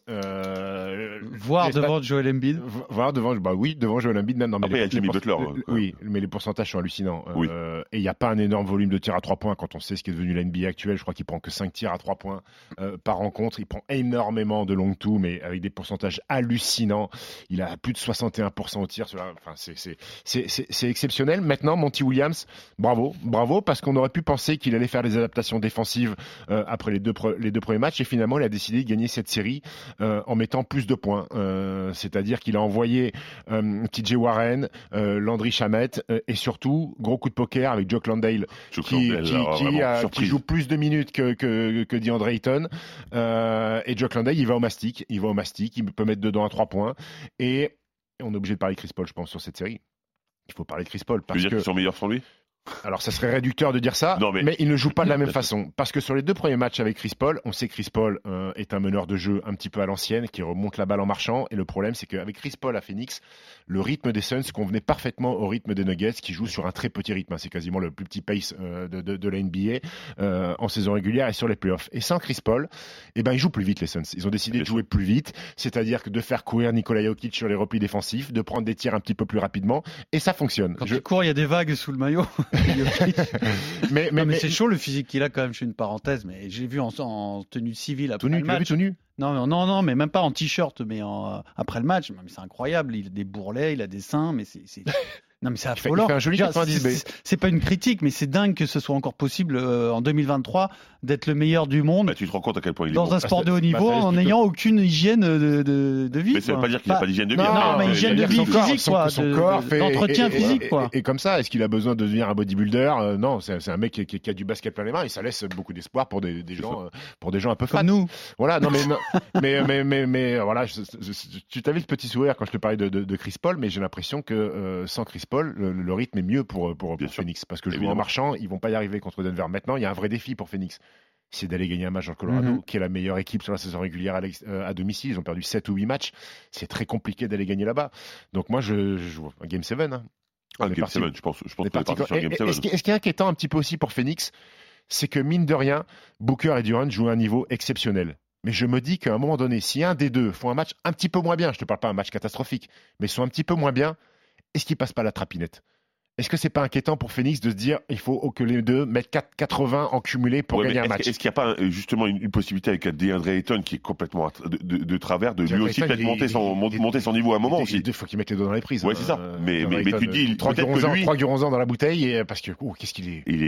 E: Euh,
D: Voir devant Joel Embiid.
E: Voir devant, bah oui, devant Joel Embiid. Non, mais
G: après, il y a Jimmy Butler.
E: Le, oui, mais les pourcentages sont hallucinants.
G: Oui.
E: Euh, et il n'y a pas un énorme volume de tirs à trois points quand on sait ce qui est devenu la N B A actuelle. Je crois qu'il prend que cinq tirs à trois points euh, par rencontre. Il prend énormément de long two, mais avec des pourcentages hallucinants. Il a plus de soixante et un pour cent au tir. Enfin, c'est, c'est, c'est, c'est, c'est exceptionnel. Maintenant, Monty Williams, bravo, bravo, parce qu'on aurait pu penser qu'il allait faire des adaptations défensives euh, après les deux, pre- les deux premiers matchs et finalement il a décidé de gagner cette série euh, en mettant plus de points. Euh, c'est-à-dire qu'il a envoyé euh, T J Warren, euh, Landry Shamet euh, et surtout gros coup de poker avec Jock Landale qui, qui,
G: là,
E: qui, a, qui joue plus de minutes que, que, que DeAndre Ayton euh, et Jock Landale il va au mastic, il va au mastic, il peut mettre dedans à trois points et on est obligé de parler de Chris Paul je pense sur cette série. Il faut parler de Chris Paul parce
G: tu veux dire
E: que
G: qu'ils sont meilleurs sans lui?
E: Alors, ça serait réducteur de dire ça,
G: non, mais...
E: mais il ne joue pas de la même façon. Parce que sur les deux premiers matchs avec Chris Paul, on sait que Chris Paul euh, est un meneur de jeu un petit peu à l'ancienne, qui remonte la balle en marchant. Et le problème, c'est qu'avec Chris Paul à Phoenix, le rythme des Suns convenait parfaitement au rythme des Nuggets, qui jouent sur un très petit rythme. C'est quasiment le plus petit pace euh, de, de, de la N B A euh, en saison régulière et sur les playoffs. Et sans Chris Paul, eh ben, ils jouent plus vite, les Suns. Ils ont décidé de jouer plus vite, c'est-à-dire que de faire courir Nikola Jokic sur les replis défensifs, de prendre des tirs un petit peu plus rapidement. Et ça fonctionne.
D: Quand Je... il court, il y a des vagues sous le maillot. mais, mais, non, mais, mais c'est chaud le physique qu'il a quand même, je fais une parenthèse, mais j'ai vu en, en tenue civile après
E: tout nu,
D: le match.
E: Tu l'as vu tout nu?
D: Non, non, non, mais même pas en t-shirt, mais en, après le match. Mais c'est incroyable, il a des bourrelets, il a des seins, mais c'est... c'est... Non mais c'est affolant.
E: Il fait un joli quatre-vingt-dix B.
D: C'est, c'est pas une critique, mais c'est dingue que ce soit encore possible euh, en deux mille vingt-trois d'être le meilleur du monde.
G: Bah, tu te rends compte à quel point il est
D: dans
G: bon.
D: un sport de haut niveau bah, en n'ayant aucune hygiène de, de, de vie.
G: Mais ça veut pas dire qu'il n'a
D: bah,
G: pas d'hygiène de vie.
D: Non, non mais hygiène de vie
E: son
D: physique,
E: corps,
D: quoi.
E: Son,
D: de,
E: son corps
D: de,
E: fait
D: d'entretien
E: et,
D: physique,
E: et,
D: quoi.
E: Et, et comme ça, est-ce qu'il a besoin de devenir un bodybuilder euh, Non, c'est, c'est un mec qui, qui, qui a du basket plein les mains et ça laisse beaucoup d'espoir pour des, des gens, euh, pour des gens un peu fans.
D: Comme nous.
E: Voilà. Non, mais, non, mais, mais, mais, mais, voilà. Je, je, je, tu t'avais le petit sourire quand je te parlais de, de, de Chris Paul, mais j'ai l'impression que euh, sans Chris Paul, le, le rythme est mieux pour pour, pour Phoenix parce que jouer en marchand, ils vont pas y arriver contre Denver. Maintenant, il y a un vrai défi pour Phoenix. C'est d'aller gagner un match dans le Colorado, mm-hmm. qui est la meilleure équipe sur la saison régulière à, euh, à domicile. Ils ont perdu sept ou huit matchs. C'est très compliqué d'aller gagner là-bas. Donc moi, je, je joue un Game sept. Hein.
G: Ah, Game sept, je pense, je pense qu'on est parti sur
E: et,
G: Game
E: et,
G: sept.
E: Ce qui, ce qui est inquiétant un petit peu aussi pour Phoenix, c'est que mine de rien, Booker et Durant jouent à un niveau exceptionnel. Mais je me dis qu'à un moment donné, si un des deux font un match un petit peu moins bien, je ne te parle pas un match catastrophique, mais sont un petit peu moins bien, est-ce qu'ils ne passent pas la trapinette ? Est-ce que c'est pas inquiétant pour Phoenix de se dire il faut que les deux mettent quatre-vingts en cumulé pour ouais, gagner un
G: est-ce,
E: match?
G: Est-ce qu'il n'y a pas justement une, une possibilité avec DeAndre Ayton qui est complètement de, de, de travers de lui aussi peut-être monter son, monter son niveau à un moment aussi?
E: Il faut qu'il mette les doigts dans les prises.
G: Ouais, c'est ça. Euh, mais, mais, mais tu te dis
E: trois
G: peut-être que lui...
E: trois Guronzan dans la bouteille et, parce que oh, qu'est-ce qu'il est?
G: Il est, oui.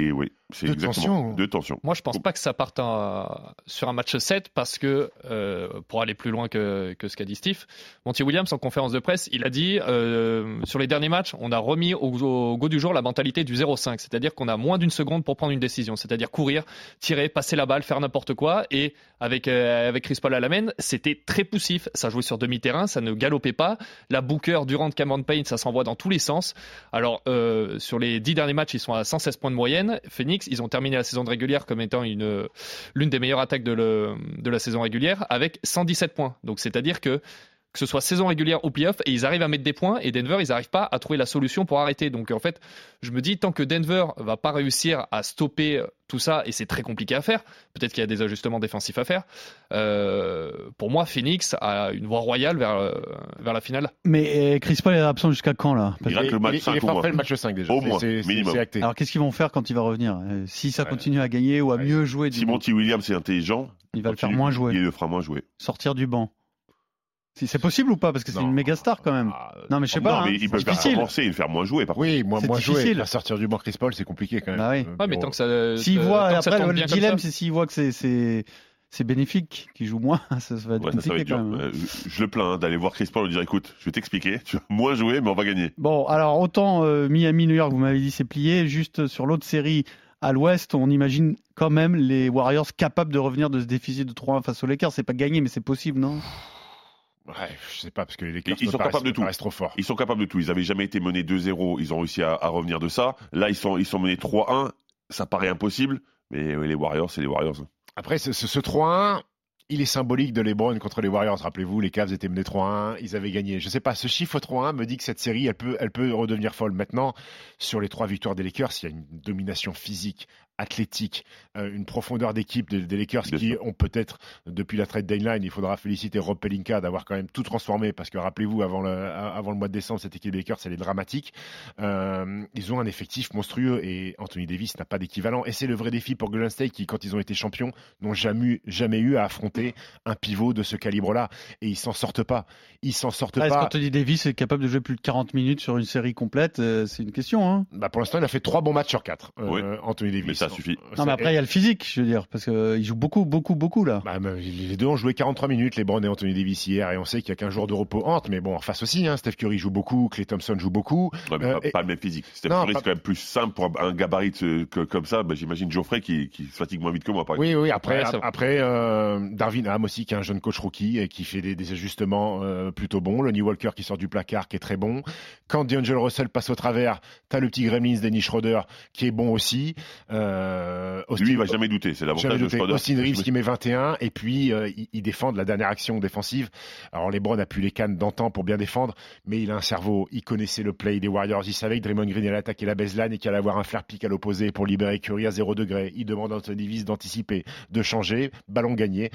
G: C'est
E: de
G: exactement
E: tension.
G: de tension.
F: Moi, je pense pas que ça parte en- sur un match sept parce que, euh, pour aller plus loin que, que ce qu'a dit Steve, Monty Williams, en conférence de presse, il a dit euh, sur les derniers matchs, on a remis au, au goût du jour la mentalité du zéro cinq, c'est-à-dire qu'on a moins d'une seconde pour prendre une décision, c'est-à-dire courir, tirer, passer la balle, faire n'importe quoi. Et avec, euh, avec Chris Paul à la main, c'était très poussif. Ça jouait sur demi-terrain, ça ne galopait pas. La Booker, Durant, Cameron Payne, ça s'envoie dans tous les sens. Alors, euh, sur les dix derniers matchs, ils sont à cent seize points de moyenne. Phoenix, ils ont terminé la saison de régulière comme étant une, l'une des meilleures attaques de, le, de la saison régulière avec cent dix-sept points. Donc, c'est-à-dire que que ce soit saison régulière ou playoff, et ils arrivent à mettre des points, et Denver, ils n'arrivent pas à trouver la solution pour arrêter. Donc en fait, je me dis, tant que Denver va pas réussir à stopper tout ça, et c'est très compliqué à faire, peut-être qu'il y a des ajustements défensifs à faire, euh, pour moi, Phoenix a une voie royale vers, euh, vers la finale.
D: Mais euh, Chris Paul est absent jusqu'à quand là?
G: Il rate le match
E: il est, il
G: cinq
E: est
G: au moins.
E: forfait le match cinq déjà.
G: Au
E: C'est-
G: moins,
E: c'est- c'est-
G: minimum.
E: c'est acté.
D: Alors qu'est-ce qu'ils vont faire quand il va revenir? Euh, Si ça
E: Ouais.
D: continue à gagner ou à
E: Ouais.
D: mieux jouer, du
G: Si
D: banc,
G: Monty Williams est intelligent,
D: il va le faire
G: continue,
D: moins jouer,
G: il le fera moins jouer.
D: sortir du banc. Si c'est possible ou pas? Parce que c'est
E: Non.
D: une méga star quand même.
E: Ah,
D: Non mais je sais
G: Non,
D: pas.
G: mais
D: hein,
G: il
D: c'est
G: peut le faire
D: difficile.
G: commencer et le faire moins jouer. Par
E: Oui, moins,
D: C'est
E: moins jouer.
D: difficile.
E: Faire sortir du banc Chris Paul, c'est compliqué quand même.
D: Bah oui.
E: Euh,
F: Ouais, mais
E: bon.
F: tant que ça.
D: S'il
F: euh,
D: voit,
F: tant que ça
D: après
F: tombe
D: le
F: bien comme
D: dilemme,
F: ça.
D: c'est s'il voit que c'est c'est c'est bénéfique qu'il joue moins, ça, ça va être
G: Ouais, ça, ça va
D: compliqué
G: être dur.
D: quand même.
G: Euh, Je, je le plains hein, d'aller voir Chris Paul et lui dire écoute, je vais t'expliquer, tu vas moins jouer, mais on va gagner.
D: Bon, alors autant euh, Miami, New York, vous m'avez dit c'est plié. Juste sur l'autre série à l'Ouest, on imagine quand même les Warriors capables de revenir de ce déficit de trois un face aux Lakers. C'est pas gagné, mais c'est possible, non?
E: Ouais, je sais pas, parce que les Lakers
G: Ils
E: me
G: sont
E: paraissent-
G: capables de
E: me
G: tout.
E: paraissent trop forts.
G: Ils sont capables de tout. Ils n'avaient jamais été menés deux zéro. Ils ont réussi à, à revenir de ça. Là, ils sont, ils sont menés trois un. Ça paraît impossible. Mais oui, les Warriors, c'est les Warriors.
E: Après, ce, ce, ce trois un, il est symbolique de LeBron contre les Warriors. Rappelez-vous, les Cavs étaient menés trois un, ils avaient gagné. Je sais pas, ce chiffre trois un me dit que cette série, elle peut, elle peut redevenir folle. Maintenant, sur les trois victoires des Lakers, il y a une domination physique, athlétique, euh, une profondeur d'équipe des, des Lakers
G: Bien
E: qui
G: sûr.
E: ont peut-être, depuis la trade deadline, il faudra féliciter Rob Pelinka d'avoir quand même tout transformé, parce que rappelez-vous, avant le, avant le mois de décembre, cette équipe des Lakers, elle est dramatique. Euh, ils ont un effectif monstrueux et Anthony Davis n'a pas d'équivalent. Et c'est le vrai défi pour Golden State qui, quand ils ont été champions, n'ont jamais, jamais eu à affronter un pivot de ce calibre-là. Et ils s'en sortent pas. Ils s'en sortent
D: Ah, Est-ce
E: pas.
D: qu'Anthony Davis est capable de jouer plus de quarante minutes sur une série complète? Euh, C'est une question, hein.
E: Bah pour l'instant, il a fait trois bons matchs sur quatre, euh,
G: Oui.
E: Anthony Davis.
G: Mais ça suffit.
D: Non, mais après, il y a le physique, je veux dire, parce qu'il joue beaucoup, beaucoup, beaucoup là.
E: Bah, bah, les deux ont joué quarante-trois minutes, les LeBron et Anthony Davis hier, et on sait qu'il y a qu'un jour de repos entre, mais bon, en face aussi, hein, Steph Curry joue beaucoup, Klay Thompson joue beaucoup.
G: Ouais, mais
E: Euh,
G: pas,
E: et-
G: pas le même physique. Steph
E: Non,
G: Curry,
E: pas-
G: c'est quand même plus simple pour un gabarit de- que- comme ça. Bah, j'imagine Geoffrey qui, qui se fatigue moins vite que moi, par exemple.
E: Oui, oui, après,
F: Ouais, c'est vrai.
E: après euh, Darvin Ham aussi, qui est un jeune coach rookie et qui fait des, des ajustements euh, plutôt bons. Lonnie Walker qui sort du placard, qui est très bon. Quand D'Angelo Russell passe au travers, t'as le petit Gremlins Dennis Schroeder, qui est bon aussi. Euh, Austin-
G: Lui, il va jamais douter. C'est
E: Jamais
G: l'avantage de
E: douté.
G: Schroeder.
E: Austin Reeves qui met vingt et un, et puis euh, il, il défend de la dernière action défensive. Alors LeBron a pu les cannes d'antan pour bien défendre, mais il a un cerveau, il connaissait le play des Warriors, il savait que Draymond Green allait attaquer la baseline et qu'il allait avoir un flair pick à l'opposé pour libérer Curry à zéro degré. Il demande à Anthony Davis d'anticiper, de changer, ballon gagné,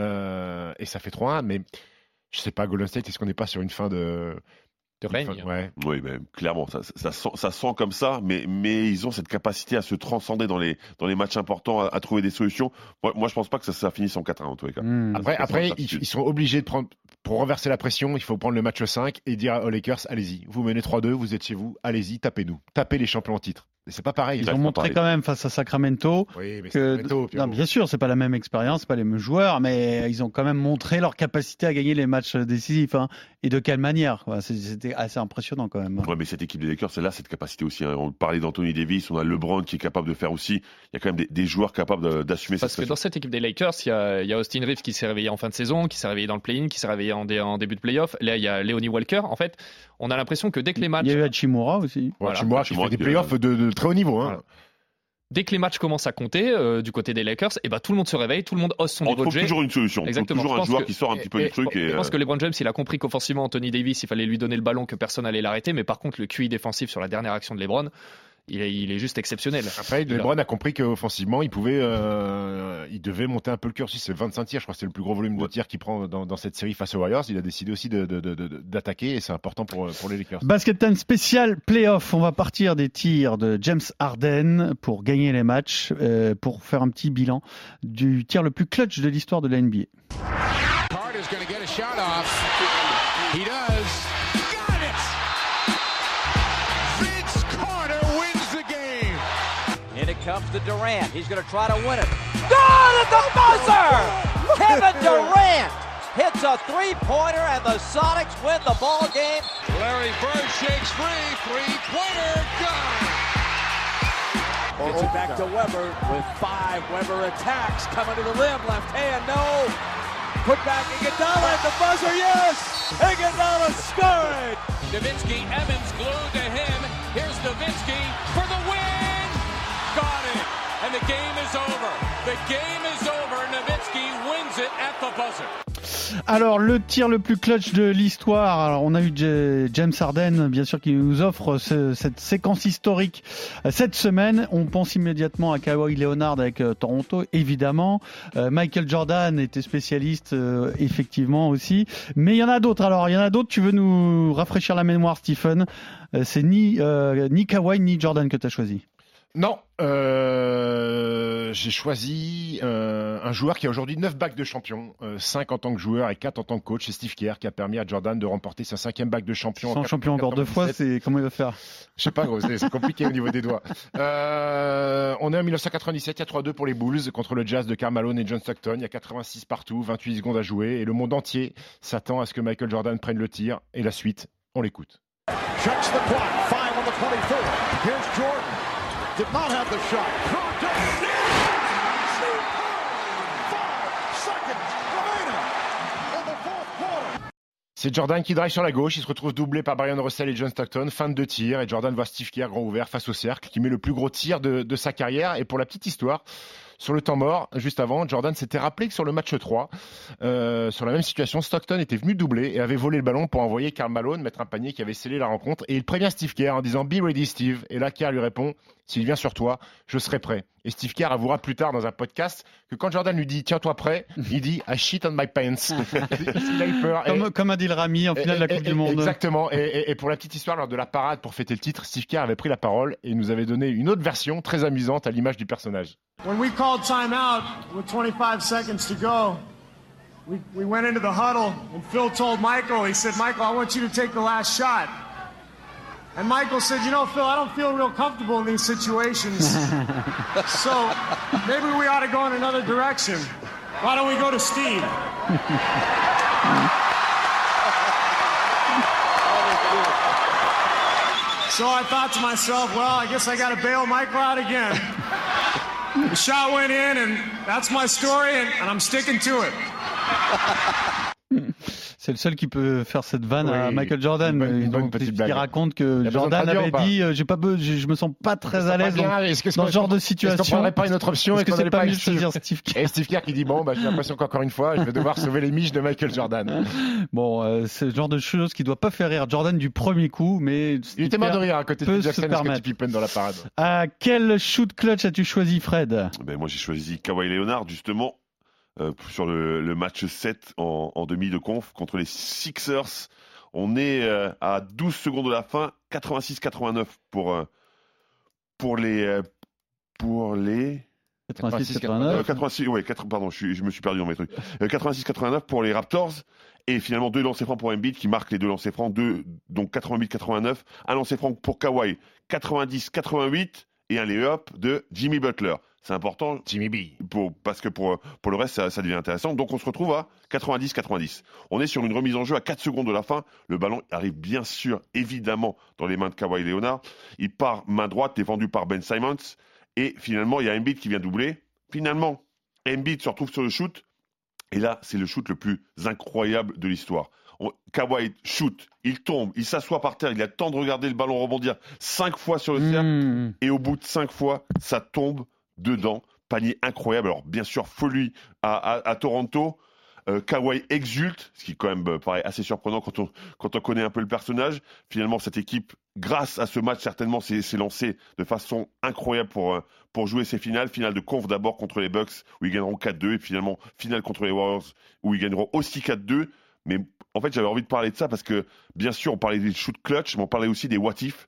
E: euh, et ça fait trois un, mais je sais pas, Golden State, est-ce qu'on n'est pas sur une fin de...
F: De
E: une
F: règne.
E: fin- Ouais.
G: Oui, ben, clairement, ça, ça, sent, ça sent comme ça, mais, mais ils ont cette capacité à se transcender dans les, dans les matchs importants, à, à trouver des solutions. Moi, moi, je pense pas que ça, ça finisse en quatre un en tous les cas.
D: Hmm.
E: Après,
G: Ça, ça,
E: après
G: ça,
E: ils,
G: ça,
E: ils sont obligés de prendre, pour renverser la pression, il faut prendre le match cinq et dire aux Lakers, allez-y, vous menez trois deux, vous êtes chez vous, allez-y, tapez-nous, tapez les champions en titre. Et c'est pas pareil.
D: Ils
G: Ouais,
D: ont
G: c'est
D: montré
G: pareil.
D: quand même face à Sacramento
E: Oui, mais
D: que
E: c'est bientôt,
D: non, bien sûr, c'est pas la même expérience, c'est pas les mêmes joueurs, mais ils ont quand même montré leur capacité à gagner les matchs décisifs, hein. Et de quelle manière, quoi. C'est- C'était assez impressionnant quand même.
G: Ouais, mais cette équipe des Lakers, c'est là cette capacité aussi. Hein. On parlait d'Anthony Davis, on a LeBron qui est capable de faire aussi. Il y a quand même des, des joueurs capables de- d'assumer cette
F: Parce que dans
G: pression.
F: cette équipe des Lakers, il y a, il y a Austin Reeves qui s'est réveillé en fin de saison, qui s'est réveillé dans le play-in, qui s'est réveillé en, dé- en début de play-off. Là, il y a Lonnie Walker. En fait, on a l'impression que dès que les matchs,
D: Il y a eu Hachimura aussi.
E: Ouais,
F: Voilà.
E: tu vois, qui
G: Hachimura
E: fait des
G: qui,
E: playoffs
G: euh,
E: de, de très haut niveau. Hein.
F: Voilà. dès que les matchs commencent à compter euh, du côté des Lakers, et ben tout le monde se réveille, tout le monde hausse son
G: On
F: niveau de
G: trouve
F: jeu.
G: toujours une solution.
F: Exactement.
G: Toujours
F: Je
G: un
F: pense
G: joueur
F: que-
G: qui sort un petit peu
F: et-
G: du truc.
F: et-
G: Et,
F: Je pense
G: euh,
F: que LeBron James, il a compris qu'offensivement, Anthony Davis, il fallait lui donner le ballon, que personne allait l'arrêter. Mais par contre, le Q I défensif sur la dernière action de LeBron, il est, il est juste exceptionnel.
E: Après, LeBron a compris qu'offensivement, il pouvait, euh, il devait monter un peu le cursus. C'est vingt-cinq tirs, je crois que c'est le plus gros volume de
G: Ouais.
E: tirs qu'il prend dans, dans cette série face aux Warriors. Il a décidé aussi de, de- de- de- d'attaquer et c'est important pour, pour les Lakers.
D: Basket Time spécial playoff. On va partir des tirs de James Harden pour gagner les matchs, euh, pour faire un petit bilan du tir le plus clutch de l'histoire de la N B A.
C: Carter's going to get a shot off. He does. Got it! Vince Carter wins the game.
H: And it comes to Durant. He's going to try to win it. Good at the buzzer! Kevin Durant hits a three-pointer, and the Sonics win the ball game.
C: Larry Bird shakes free. Three-pointer, good!
H: Gets it back to Weber with five. Weber attacks, coming to the rim. Left hand, no. Put back Iguodala at the buzzer, yes! Iguodala scored!
C: Nowitzki, Evans glued to him. Here's Nowitzki for the win! Got it! And the game is over. The game is over. Nowitzki wins it at the buzzer.
D: Alors, le tir le plus clutch de l'histoire. Alors, on a eu J- James Harden, bien sûr, qui nous offre ce, cette séquence historique cette semaine. On pense immédiatement à Kawhi Leonard avec euh, Toronto, évidemment. Euh, Michael Jordan était spécialiste, euh, effectivement, aussi. Mais il y en a d'autres. Alors, il y en a d'autres. Tu veux nous rafraîchir la mémoire, Stephen? euh, C'est ni, euh, ni Kawhi, ni Jordan que tu as choisi.
E: Non, euh, j'ai choisi euh, un joueur qui a aujourd'hui neuf bagues de champion, euh, cinq en tant que joueur et quatre en tant que coach. C'est Steve Kerr qui a permis à Jordan de remporter sa cinquième bague de champion.
D: Sans champion encore deux fois, c'est comment il va faire?
E: Je sais pas, gros, c'est, c'est compliqué au niveau des doigts. Euh, on est en dix-neuf cent quatre-vingt-dix-sept, il y a trois deux pour les Bulls contre le Jazz de Karl Malone et John Stockton. Il y a quatre-vingt-six partout, vingt-huit secondes à jouer et le monde entier s'attend à ce que Michael Jordan prenne le tir. Et la suite, on l'écoute.
I: Checks the clock, five on the twenty-four. Here's Jordan. Did not have the shot.
E: C'est Jordan qui drive sur la gauche, il se retrouve doublé par Bryon Russell et John Stockton, fin de deux tirs, et Jordan voit Steve Kerr grand ouvert face au cercle, qui met le plus gros tir de, de sa carrière. Et pour la petite histoire, sur le temps mort, juste avant, Jordan s'était rappelé que sur le match trois, euh, sur la même situation, Stockton était venu doubler et avait volé le ballon pour envoyer Karl Malone mettre un panier qui avait scellé la rencontre. Et il prévient Steve Kerr en disant « Be ready, Steve ». Et là, Kerr lui répond « S'il vient sur toi, je serai prêt ». Et Steve Kerr avouera plus tard dans un podcast que quand Jordan lui dit « Tiens-toi prêt », il dit « I shit on my pants ». Il a eu peur.
D: Comme, et, comme Adil Rami en finale de la Coupe
E: et,
D: du Monde.
E: Exactement. Et, et, et pour la petite histoire, lors de la parade pour fêter le titre, Steve Kerr avait pris la parole et nous avait donné une autre version très amusante à l'image du personnage.
J: When we called timeout with twenty-five seconds to go, we, we went into the huddle and Phil told Michael, he said, Michael, I want you to take the last shot. And Michael said, you know, Phil, I don't feel real comfortable in these situations. So maybe we ought to go in another direction. Why don't we go to Steve? So I thought to myself, well, I guess I got to bail Michael out again. The shot went in, and that's my story, and, and I'm sticking to it.
D: C'est le seul qui peut faire cette vanne oui, à Michael Jordan.
E: Une bonne, une
D: donc,
E: bonne
D: il raconte que Jordan avait dit euh, j'ai pas be- je, je me sens pas très à l'aise dans, dans ce genre de situation.
E: Est-ce qu'on prendrait pas une autre option?
D: Est-ce que c'est pas mieux de choisir
E: Steve,
D: Steve Kerr?
E: Et Steve Kerr qui dit bon, bah, j'ai l'impression qu'encore une fois, je vais devoir sauver les miches de Michael Jordan.
D: Bon, euh, c'est le genre de chose qui doit pas faire rire Jordan du premier coup, mais Steve
E: il était mort de rire à côté de Jackson et Scottie Pippen dans la parade.
D: À quel shoot clutch as-tu choisi, Fred?
G: Ben moi j'ai choisi Kawhi Leonard justement. Euh, sur le, le match sept en, en demi de conf contre les Sixers. On est euh, à douze secondes de la fin, quatre-vingt-six quatre-vingt-neuf pour, euh, pour les... Euh, pour les...
D: quatre-vingt-six quatre-vingt-neuf
G: euh, quatre-vingt-six, ouais, quatre, pardon, je, suis, je me suis perdu dans mes trucs. Euh, quatre-vingt-six quatre-vingt-neuf pour les Raptors. Et finalement, deux lancers francs pour Embiid qui marque les deux lancers francs. Deux, donc quatre-vingt-huit quatre-vingt-neuf. Un lancer franc pour Kawhi, quatre-vingt-dix quatre-vingt-huit. Et un lay-up de Jimmy Butler. C'est important,
E: Jimmy B.
G: Pour, parce que pour, pour le reste, ça, ça devient intéressant. Donc on se retrouve à quatre-vingt-dix quatre-vingt-dix. On est sur une remise en jeu à quatre secondes de la fin. Le ballon arrive bien sûr, évidemment, dans les mains de Kawhi Leonard. Il part main droite, défendu par Ben Simmons. Et finalement, il y a Embiid qui vient doubler. Finalement, Embiid se retrouve sur le shoot. Et là, c'est le shoot le plus incroyable de l'histoire. On, Kawhi shoot, il tombe, il s'assoit par terre, il a le temps de regarder le ballon rebondir cinq fois sur le cercle. Mmh. Et au bout de cinq fois, ça tombe dedans, panier incroyable. Alors bien sûr, folie à, à, à Toronto, euh, Kawhi exulte, ce qui quand même euh, paraît assez surprenant quand on, quand on connaît un peu le personnage. Finalement, cette équipe, grâce à ce match, certainement s'est, s'est lancée de façon incroyable pour, euh, pour jouer ces finales. Finale de conf d'abord contre les Bucks, où ils gagneront quatre deux, et finalement, finale contre les Warriors, où ils gagneront aussi quatre deux. Mais en fait, j'avais envie de parler de ça parce que, bien sûr, on parlait des shoots clutch, mais on parlait aussi des what if.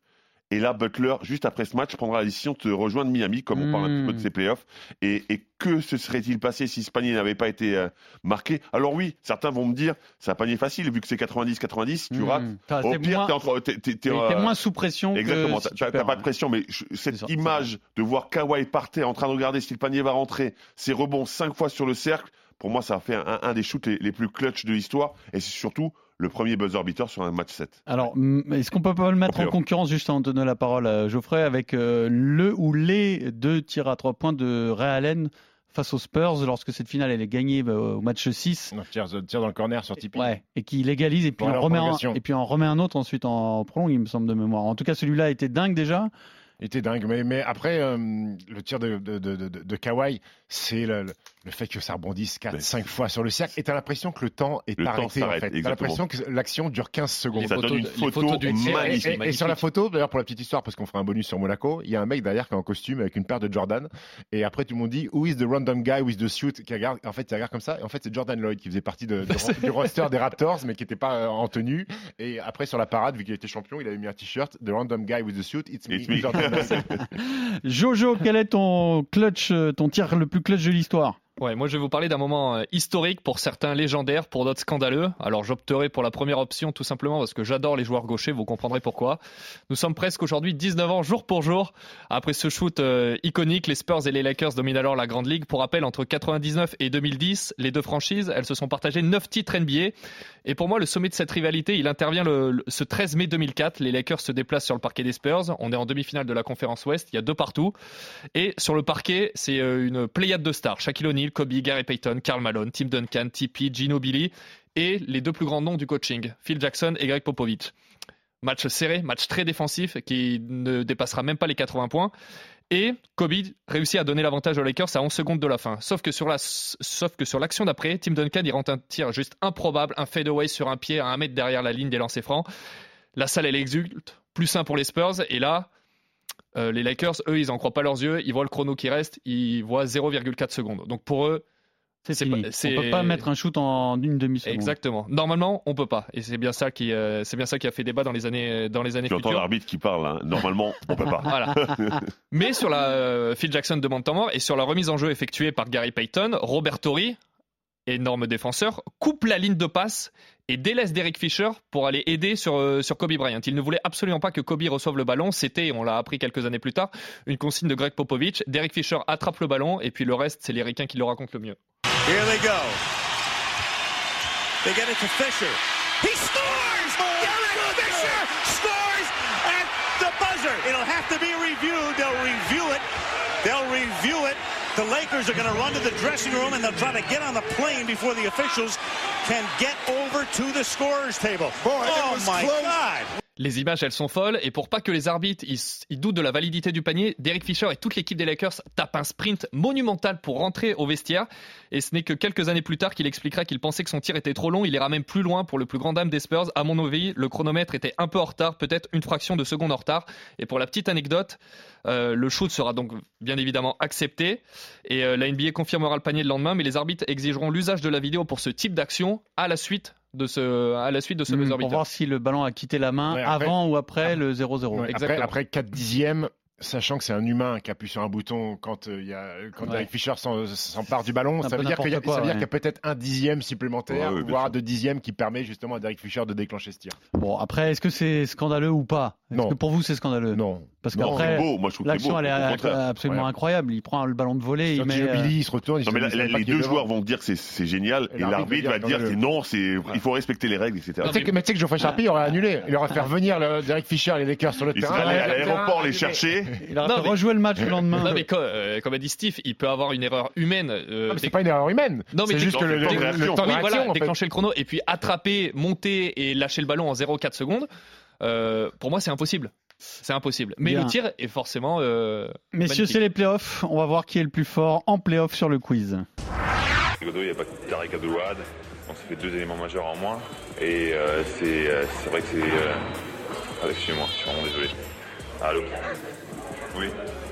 G: Et là, Butler, juste après ce match, prendra la décision de rejoindre Miami, comme on
D: mmh.
G: parle un petit peu de ses playoffs. Et, et que se serait-il passé si ce panier n'avait pas été euh, marqué? Alors oui, certains vont me dire, c'est un panier facile, vu que c'est quatre-vingt-dix quatre-vingt-dix, tu mmh. rates.
D: T'as,
G: Au pire,
D: moins...
G: t'es, entre, t'es, t'es, t'es,
D: t'es moins sous pression.
G: Exactement,
D: que
G: t'as,
D: si
G: t'as,
D: perds,
G: t'as pas de pression, mais je, cette sorti, image de voir Kawhi partir en train de regarder si le panier va rentrer, ses rebonds cinq fois sur le cercle, pour moi, ça a fait un, un des shoots les, les plus clutch de l'histoire. Et c'est surtout le premier buzzer beater sur un match sept.
D: Alors, est-ce qu'on peut pas le mettre en, en concurrence, juste en donnant la parole à Geoffrey, avec euh, le ou les deux tirs à trois points de Ray Allen face aux Spurs lorsque cette finale elle est gagnée euh, au match six.
E: Non, tire, tire dans le corner sur Tipeee.
D: Ouais, et qui légalise et puis, on remet un, et puis on remet un autre ensuite en prolongue, il me semble de mémoire. En tout cas, celui-là était dingue déjà.
E: Il était dingue, mais, mais après, euh, le tir de, de, de, de, de Kawhi, c'est le, le fait que ça rebondisse quatre cinq fois sur le cercle. Et tu as l'impression que le temps est
G: le
E: arrêté,
G: temps
E: en fait. Tu as l'impression que l'action dure quinze secondes.
G: Et ça donne une photo magnifique.
E: Et, et, et sur la photo, d'ailleurs, pour la petite histoire, parce qu'on fera un bonus sur Monaco, il y a un mec derrière qui est en costume avec une paire de Jordan. Et après, tout le monde dit, who is the random guy with the suit? Qui regarde, en fait, il regarde comme ça. Et en fait, c'est Jordan Lloyd qui faisait partie de, de, du roster des Raptors, mais qui n'était pas en tenue. Et après, sur la parade, vu qu'il était champion, il avait mis un t-shirt, the random guy with the suit, it's me,
G: it's me.
E: Jordan Lloyd.
D: Jojo, quel est ton clutch, ton tir le plus clutch de l'histoire?
F: Ouais, moi je vais vous parler d'un moment euh, historique, pour certains légendaire, pour d'autres scandaleux. Alors j'opterai pour la première option tout simplement parce que j'adore les joueurs gauchers, vous comprendrez pourquoi. Nous sommes presque aujourd'hui dix-neuf ans jour pour jour après ce shoot euh, iconique. Les Spurs et les Lakers dominent alors la Grande Ligue. Pour rappel, entre quatre-vingt-dix-neuf et deux mille dix, les deux franchises, elles se sont partagées neuf titres N B A. Et pour moi, le sommet de cette rivalité, il intervient le, le, ce treize mai deux mille quatre. Les Lakers se déplacent sur le parquet des Spurs. On est en demi-finale de la conférence Ouest, il y a deux partout. Et sur le parquet, c'est euh, une pléiade de stars. Shaquille O'Neal, Kobe, Gary Payton, Karl Malone, Tim Duncan, Tipeee, Ginobili et les deux plus grands noms du coaching, Phil Jackson et Greg Popovich. Match serré, match très défensif qui ne dépassera même pas les quatre-vingts points. Et Kobe réussit à donner l'avantage aux Lakers à onze secondes de la fin. Sauf que sur, la, sauf que sur l'action d'après, Tim Duncan il rentre un tir juste improbable, un fadeaway sur un pied à un mètre derrière la ligne des lancers francs. La salle elle exulte, plus un pour les Spurs et là... Euh, les Lakers, eux, ils n'en croient pas leurs yeux. Ils voient le chrono qui reste. Ils voient zéro virgule quatre secondes. Donc pour eux,
D: c'est, c'est pas, c'est... on peut pas mettre un shoot en une demi-seconde.
F: Exactement. Normalement, on peut pas. Et c'est bien ça qui, euh, c'est bien ça qui a fait débat dans les années, dans les années
G: tu
F: futures.
G: J'entends l'arbitre qui parle. Hein. Normalement, on peut pas.
F: Voilà. Mais sur la euh, Phil Jackson demande temps mort et sur la remise en jeu effectuée par Gary Payton, Robert Torrey, énorme défenseur, coupe la ligne de passe et délaisse Derek Fisher pour aller aider sur, euh, sur Kobe Bryant. Il ne voulait absolument pas que Kobe reçoive le ballon. C'était, on l'a appris quelques années plus tard, une consigne de Greg Popovich. Derek Fisher attrape le ballon et puis le reste, c'est les Ricains qui le racontent le mieux.
K: Here they go. They get it to Fisher. He scores! Oh, Derek Fisher scores at the buzzer. It'll have to be reviewed. They'll review it. They'll review it. The Lakers are going to run to the dressing room and they'll try to get on the plane before the officials can get over to the scorer's table. Boy, oh my close. God!
F: Les images, elles sont folles. Et pour pas que les arbitres ils, ils doutent de la validité du panier, Derek Fisher et toute l'équipe des Lakers tapent un sprint monumental pour rentrer au vestiaire. Et ce n'est que quelques années plus tard qu'il expliquera qu'il pensait que son tir était trop long. Il ira même plus loin pour le plus grand dame des Spurs. À mon avis, le chronomètre était un peu en retard, peut-être une fraction de seconde en retard. Et pour la petite anecdote, euh, le shoot sera donc bien évidemment accepté. Et euh, la N B A confirmera le panier le lendemain. Mais les arbitres exigeront l'usage de la vidéo pour ce type d'action à la suite de ce, à la suite de ce buzzer beater.
D: Pour voir si le ballon a quitté la main ouais, après, avant ou après, après le zéro zéro.
E: Ouais, après, après quatre dixièmes, sachant que c'est un humain qui appuie sur un bouton quand il euh, y a quand ouais. Derek Fisher s'empare du ballon, ça veut dire qu'il y a, quoi, ça veut ouais. dire qu'il y a peut-être un dixième supplémentaire, ouais, ouais, voire deux dixièmes qui permet justement à Derek Fisher de déclencher ce tir.
D: Bon, après, est-ce que c'est scandaleux ou pas? Est-ce
E: non.
D: que pour vous c'est scandaleux?
E: Non.
D: Parce qu'après, l'action
G: beau,
D: elle est absolument ouais. incroyable. Il prend le ballon de volée, il met.
E: Billy, il se retourne. Il
G: non,
E: se
G: mais la, la, les deux joueurs devant. vont dire que c'est, c'est génial, et, et l'arbitre va dire que non, c'est, il faut respecter les règles, et cetera.
E: Mais tu sais que Geoffrey Sharpie aurait annulé. Il aurait fait revenir Derek Fisher et les Lakers sur le
G: il
E: terrain.
G: Il serait allé à l'aéroport les chercher.
D: Il aurait fait rejouer le match le lendemain.
F: Non, mais comme a dit Steve, il peut avoir une erreur humaine.
E: C'est pas une erreur humaine. C'est juste que le temps de réaction.
F: Déclencher le chrono et puis attraper, monter et lâcher le ballon en zéro virgule quatre secondes. Pour moi, c'est impossible. C'est impossible. Mais Bien. le tir est forcément. Euh,
D: Messieurs, magnifique. C'est les playoffs. On va voir qui est le plus fort en playoffs sur le quiz.
L: Godot, il n'y a pas de Tariq Abdul-Wahad. Donc ça fait deux éléments majeurs en moins. Et euh, c'est, euh, c'est vrai que c'est. Euh... Excusez-moi, je suis vraiment désolé. Allô? Oui?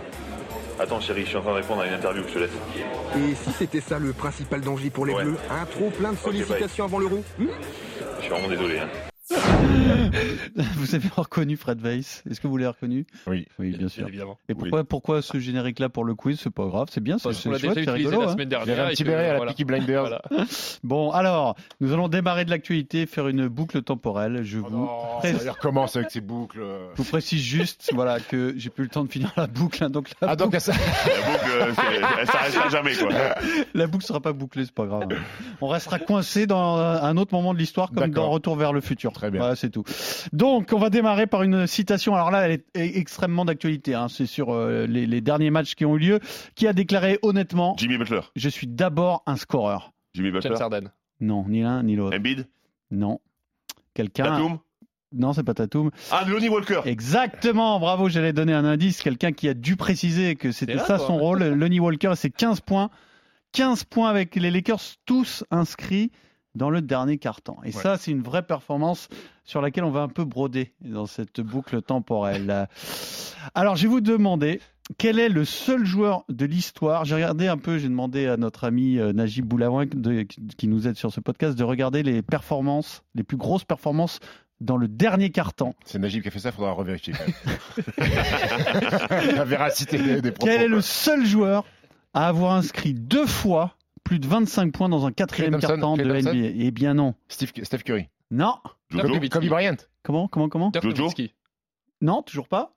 L: Attends chérie, je suis en train de répondre à une interview, je te laisse.
M: Et si c'était ça le principal danger pour les ouais. Bleus? Un trop plein de sollicitations okay, avant l'Euro hmm?
L: Je suis vraiment désolé. Hein.
D: Vous avez reconnu Fred Weiss? Est-ce que vous l'avez reconnu?
E: Oui.
D: Oui, bien sûr.
F: Bien évidemment.
D: Et pourquoi, oui. pourquoi ce générique-là pour le quiz? C'est pas grave, c'est bien, c'est,
F: Parce
D: c'est
F: qu'on l'a
D: chouette,
F: déjà
D: c'est
F: utilisé
D: rigolo.
F: la
D: Hein.
F: semaine
E: Il y avait
F: dernière.
E: un
F: et
E: petit
F: que-
E: béret à la
F: voilà.
E: Peaky Blinders.
F: Voilà.
D: Bon, alors, nous allons démarrer de l'actualité, faire une boucle temporelle. Je
E: Oh
D: vous,
E: non,
D: pré-
E: ça recommence avec ces boucles.
D: je vous précise juste voilà, que j'ai plus le temps de finir la boucle. Hein, donc la,
E: Ah, donc,
D: boucle,
E: ça...
G: La boucle, euh, c'est- elle s'arrêtera jamais, quoi.
D: la boucle sera pas bouclée, c'est pas grave. Hein. On restera coincé dans un autre moment de l'histoire, comme
E: D'accord.
D: dans Retour vers le futur.
E: Très bien.
D: Voilà, c'est tout. Donc, on va démarrer par une citation. Alors là, elle est e- extrêmement d'actualité. Hein. C'est sur euh, les, les derniers matchs qui ont eu lieu. Qui a déclaré honnêtement,
G: Jimmy Butler.
D: je suis d'abord un scoreur.
G: Jimmy Butler.
F: James Harden.
D: Non, ni l'un ni l'autre.
G: Embiid.
D: Non. Quelqu'un.
G: Tatum.
D: Non, c'est pas Tatum.
G: Ah, Lonnie Walker.
D: Exactement, bravo, j'allais donner un indice. Quelqu'un qui a dû préciser que c'était
F: T'es là,
D: ça
F: toi.
D: son rôle. Lonnie Walker, c'est quinze points. quinze points avec les Lakers, tous inscrits dans le dernier quart-temps. Et
E: Ouais.
D: ça, c'est une vraie performance sur laquelle on va un peu broder dans cette boucle temporelle. Alors, je vais vous demander, quel est le seul joueur de l'histoire? J'ai regardé un peu, j'ai demandé à notre ami euh, Najib Boulawin, de- qui nous aide sur ce podcast, de regarder les performances, les plus grosses performances dans le dernier quart-temps.
E: C'est Najib qui a fait ça, il faudra revérifier quand même. La véracité des, des propos.
D: Quel est le
E: quoi.
D: seul joueur à avoir inscrit deux fois plus de vingt-cinq points dans un quatrième
E: Clay Thompson,
D: quart-temps de
E: Clay
D: N B A? Eh bien non.
E: Steve, Steph Curry.
D: Non.
G: Jojo.
E: Kobe, Kobe Bryant.
D: Comment, comment, comment
F: Dirk
G: Jojo.
F: Nowitzki.
D: Non, toujours pas.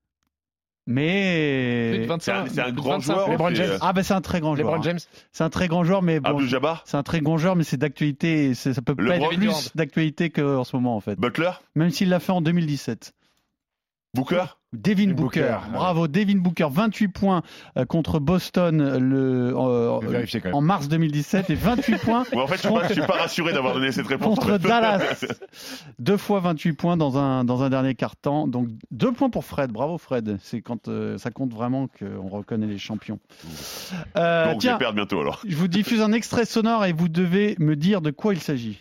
D: Mais...
F: Plus de
G: C'est
F: vingt-cinq.
G: un, c'est un
F: plus de
G: grand
F: vingt-cinq.
G: joueur.
E: LeBron
G: c'est,
E: James.
G: euh,
D: Ah ben c'est un très grand joueur.
E: LeBron
D: hein.
E: James.
D: C'est un très grand joueur, mais bon,
G: Abdul Jabbar.
D: c'est un très grand joueur, mais c'est d'actualité. et c'est- Ça peut pas
G: LeBron
D: être plus
F: James.
D: d'actualité qu'en ce moment en fait.
G: Butler.
D: Même s'il l'a fait en deux mille dix-sept.
G: Booker.
D: Devin
E: Booker,
D: Booker,
E: ouais.
D: bravo, Devin Booker, vingt-huit points euh, contre Boston le, euh,
E: Je vais vérifier quand même.
D: en mars deux mille dix-sept et vingt-huit points
G: Ouais, en fait, je suis pas, je suis pas rassuré d'avoir donné cette réponse.
D: contre Dallas. Deux fois vingt-huit points dans un, dans un dernier quart-temps. Donc deux points pour Fred. Bravo Fred. C'est quand euh, ça compte vraiment qu'on reconnaît les champions. Euh,
G: Donc, je vais
D: tiens,
G: perdre bientôt, alors.
D: je vous diffuse un extrait sonore et vous devez me dire de quoi il s'agit.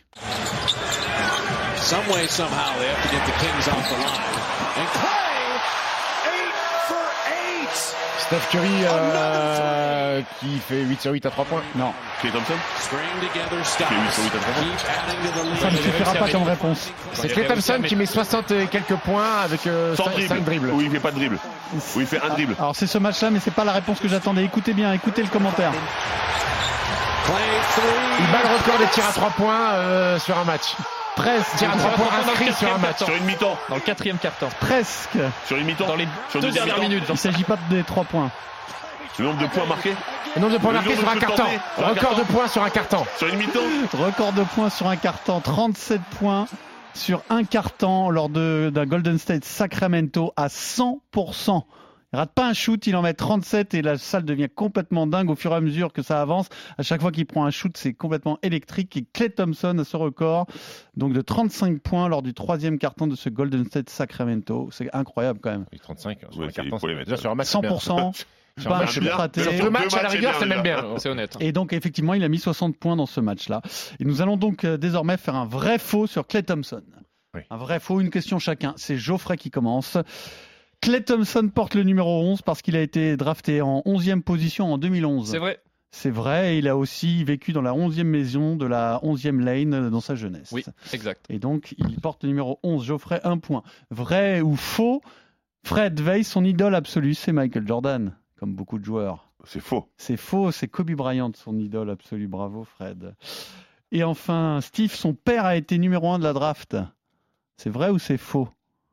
H: Some way, somehow, they have to get the Kings off the line. And Clay, eight for eight.
E: Steph Curry euh, qui fait huit sur huit à trois points.
D: Non,
G: Clay Thompson.
H: String together Scott.
G: Qui est huit sur huit à trois points.
H: Keep adding to the lead.
D: ça ne
F: il avait
D: suffira
F: réussi à
D: pas comme
F: mettre-
D: réponse.
E: C'est
F: Il
E: Clay
F: avait réussi à
E: Thompson qui
F: mettre-
E: met soixante et quelques points avec euh,
G: Sans
E: cinq
G: dribble.
E: dribbles.
G: Oui, il fait pas de dribble. Oui, il fait un dribble.
D: Alors c'est ce match-là, mais c'est pas la réponse que j'attendais. Écoutez bien, écoutez le commentaire.
H: Clay, three.
E: Il bat le record des tirs à trois points euh, sur un match.
D: Presque,
E: Tirs à trois points
F: Dans le
E: inscrits sur un
F: quatrième
E: match.
F: quart-temps.
G: Sur une mi-temps.
F: Dans le quatrième quart-temps.
D: presque.
G: Sur une mi-temps.
F: Dans les
G: Sur
F: deux
G: une
F: dernières
G: mi-temps.
F: minutes.
D: Il ne s'agit pas des trois points.
G: Le nombre de points marqués.
E: Le nombre de points
G: Le
E: marqués
G: nombre
E: sur
G: de
E: un
G: shoots
E: carton.
G: tentés sur un
E: Record de
G: carton.
E: points sur un carton.
G: Sur une mi-temps.
D: Record de points sur un quart-temps, trente-sept points sur un quart-temps lors de, d'un Golden State Sacramento à cent pour cent. Il rate pas un shoot, il en met trente-sept et la salle devient complètement dingue au fur et à mesure que ça avance. À chaque fois qu'il prend un shoot, c'est complètement électrique. Et Klay Thompson a ce record donc de trente-cinq points lors du troisième quart-temps de ce Golden State Sacramento. C'est incroyable quand même.
E: Et trente-cinq sur
G: Ouais,
E: un
G: c'est
E: carton.
G: problématique.
E: Déjà sur un match.
D: cent pour cent,
E: Sur
D: pas
E: un
D: un
E: match,
D: shoot
G: bien.
D: raté.
G: Sur
E: Le
G: deux
E: match à la
G: matchs, c'est
E: rigueur,
G: bien,
E: c'est même
G: déjà.
E: bien.
F: C'est honnête.
D: Et donc effectivement, il a mis soixante points dans ce match-là. Et nous allons donc euh, désormais faire un vrai faux sur Klay Thompson.
E: Oui.
D: Un vrai faux, une question chacun. C'est Geoffrey qui commence. Klay Thompson porte le numéro onze parce qu'il a été drafté en onzième position en deux mille onze.
F: C'est vrai.
D: C'est vrai, et il a aussi vécu dans la onzième maison de la onzième lane dans sa jeunesse.
F: Oui, exact.
D: Et donc, il porte le numéro onze. Geoffrey, un point. Vrai ou faux? Fred Weiss, son idole absolue, c'est Michael Jordan, comme beaucoup de joueurs.
G: C'est faux.
D: C'est faux, c'est Kobe Bryant, son idole absolue. Bravo, Fred. Et enfin, Steve, son père a été numéro un de la draft. C'est vrai ou c'est faux?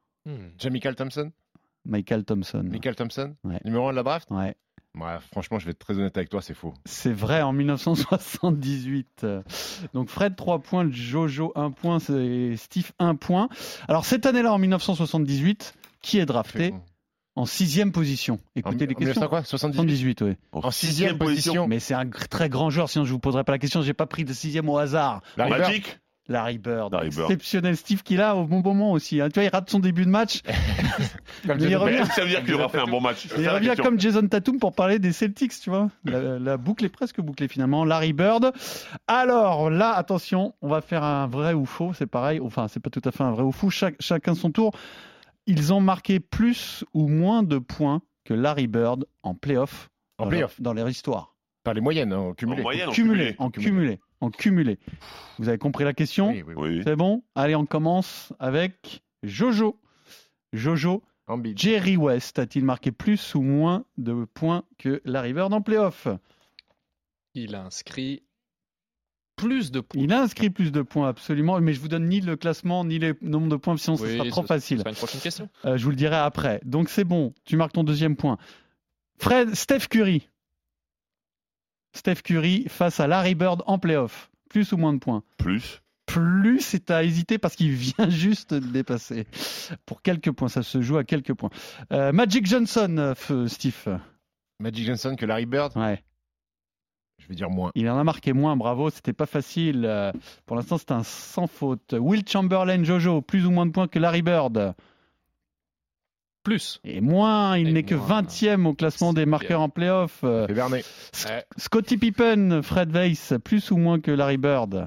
E: Michael Thompson.
D: Michael Thompson.
E: Michael Thompson.
D: Ouais.
E: Numéro un de la draft.
D: Ouais.
E: Ouais, franchement, je vais être très honnête avec toi, c'est faux.
D: C'est vrai, en mille neuf cent soixante-dix-huit. Donc Fred, trois points, Jojo, un point, c'est Steve, un point. Alors cette année-là, en mille neuf cent soixante-dix-huit, qui est drafté en sixième position? Écoutez
E: En-
D: les
E: en mille neuf
D: questions.
E: cent quoi soixante-dix-huit
D: soixante-dix-huit, oui.
E: En sixième position.
D: Mais c'est un gr- très grand joueur, sinon je vous poserai pas la question. J'ai pas pris de sixième au hasard.
E: Larry Bird.
G: Magic.
D: Larry Bird,
G: Larry Bird.
D: exceptionnel Steve qui l'a au bon moment aussi. hein. Tu vois, il rate son début de match.
E: Comme
D: Mais il
E: Jason
D: revient,
G: Mais ça veut dire qu'il aura fait un bon match. C'est
D: il
G: ça, la
D: revient
G: question.
D: comme Jason Tatum pour parler des Celtics, tu vois. La, la boucle est presque bouclée finalement. Larry Bird. Alors là, attention, on va faire un vrai ou faux. C'est pareil. Enfin, c'est pas tout à fait un vrai ou faux. Chac- chacun son tour. Ils ont marqué plus ou moins de points que Larry Bird en playoff.
E: En
D: dans
E: playoff.
D: leur- Dans leur histoire.
E: Pas les moyennes, hein,
G: En
E: cumulées.
G: moyenne, en
D: Cumulé,
G: cumulé.
D: en cumulé. en cumulé. Vous avez compris la question ?
E: Oui, oui, oui.
G: Oui.
D: C'est bon ? Allez, on commence avec Jojo. Jojo,
E: Embiid.
D: Jerry West a-t-il marqué plus ou moins de points que Larry Bird en play-off ?
F: Il a inscrit plus de points.
D: Il a inscrit plus de points, absolument, mais je vous donne ni le classement, ni le nombre de points, sinon ce
F: Oui,
D: sera trop
F: ce-
D: facile.
F: Ce sera une prochaine question.
D: Euh, je vous le dirai après. Donc c'est bon, tu marques ton deuxième point. Fred, Steph Curry. Steph Curry face à Larry Bird en play-off. Plus ou moins de points ?
G: Plus.
D: Plus, c'est à hésiter parce qu'il vient juste de le dépasser. Pour quelques points, ça se joue à quelques points. Euh, Magic Johnson, euh, f- Steve.
E: Magic Johnson que Larry Bird.
D: Ouais.
E: Je vais dire moins.
D: Il en a marqué moins, bravo, c'était pas facile. Euh, Pour l'instant, c'est un sans faute. Will Chamberlain, Jojo, plus ou moins de points que Larry Bird.
F: Plus.
D: Et moins, il
F: Et
D: n'est que
F: moins.
D: vingtième au classement des marqueurs en play-off. Euh,
E: Et Bernet.
D: S-
F: Ouais.
D: Scottie Pippen, Fred Weiss, plus ou moins que Larry Bird.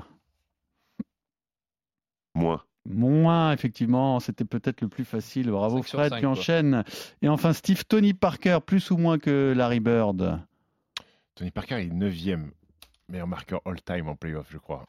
G: Moins.
D: Moins, effectivement, c'était peut-être le plus facile. Bravo
F: cinq sur
D: Fred,
F: cinq,
D: tu
F: quoi.
D: enchaînes. Et enfin, Steve, Tony Parker, plus ou moins que Larry Bird.
E: Tony Parker est neuvième meilleur marqueur all-time en playoff, je crois.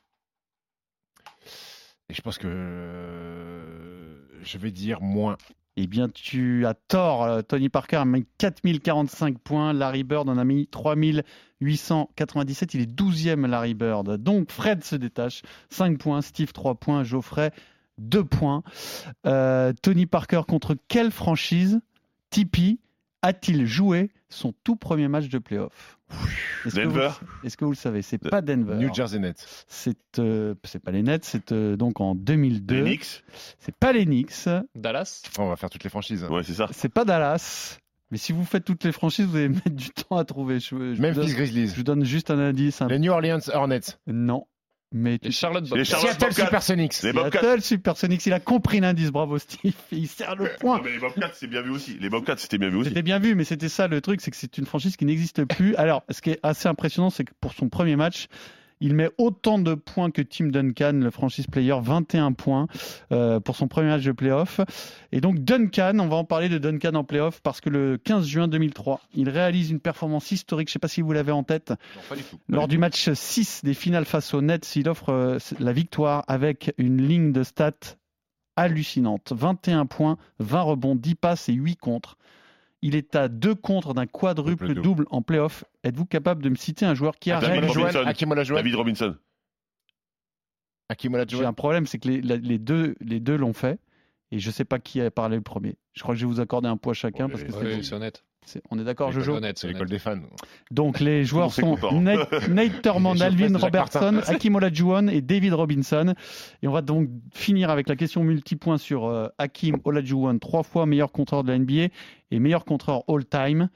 E: Et je pense que euh, je vais dire moins.
D: Eh bien, tu as tort. Euh, Tony Parker a mis quatre mille quarante-cinq points. Larry Bird en a mis trois mille huit cent quatre-vingt-dix-sept. Il est douzième, Larry Bird. Donc, Fred se détache. cinq points. Steve, trois points. Geoffrey, deux points. Euh, Tony Parker contre quelle franchise Tipeee a-t-il joué son tout premier match de playoff ? Est-ce que
G: Denver.
D: vous- Est-ce que vous le savez ? C'est pas Denver.
E: New Jersey Nets.
D: C'est euh, c'est pas les Nets. C'est euh, donc en deux mille deux.
G: Les Knicks.
D: C'est pas les Knicks.
F: Dallas.
E: On va faire toutes les franchises.
G: Ouais, c'est ça.
D: C'est pas Dallas. Mais si vous faites toutes les franchises, vous allez mettre du temps à trouver. Je, je vous
E: Memphis
D: donne,
E: Grizzlies.
D: je vous donne juste un indice. un-
E: Les New Orleans Hornets.
D: Non. Mais tu...
F: Les Charlotte
G: Les
F: Bobcats.
G: Charlotte
E: Seattle
G: Bobcats.
E: Supersonics.
G: Les Bobcats.
D: Seattle Supersonics, il a compris l'indice. Bravo Steve. Il sert le point.
G: Non, mais les Bobcats, c'est bien vu aussi. Les Bobcats, c'était bien vu aussi.
D: C'était bien vu, mais c'était ça le truc, c'est que c'est une franchise qui n'existe plus. Alors, ce qui est assez impressionnant, c'est que pour son premier match, il met autant de points que Tim Duncan, le franchise player, vingt et un points euh, pour son premier match de playoff. Et donc Duncan, on va en parler de Duncan en playoff parce que le quinze juin deux mille trois, il réalise une performance historique, je ne sais pas si vous l'avez en tête,
G: Non, pas du tout.
D: lors du match six des finales face aux Nets, il offre euh, la victoire avec une ligne de stats hallucinante. vingt et un points, vingt rebonds, dix passes et huit contres. Il est à deux contres d'un quadruple
E: Double
D: double en playoff. Êtes-vous capable de me citer un joueur qui a
G: David
D: réalisé...
G: Robinson.
E: Hakim Olajuwon.
G: David Robinson.
E: Hakim
D: J'ai un
E: Olajuwon.
D: problème, c'est que les, la- les deux les deux l'ont fait. Et je ne sais pas qui a parlé le premier. Je crois que je vais vous accorder un point chacun
G: Ouais,
D: parce que
G: ouais,
D: c'est
F: Oui, c'est honnête.
D: c'est- on est d'accord,
E: C'est
D: Jojo?
F: honnête, c'est
E: C'est l'école
F: honnête.
E: des fans.
D: Donc les joueurs
G: s'est
D: sont
G: content.
D: Nate, Nate Thurmond,
E: J'ai
D: Alvin
E: presque Jacques
D: Robertson,
E: Martin.
D: Hakim Olajuwon et David Robinson. Et on va donc finir avec la question multipoint sur euh, Hakim Olajuwon, trois fois meilleur contreur de la N B A et meilleur contreur all-time.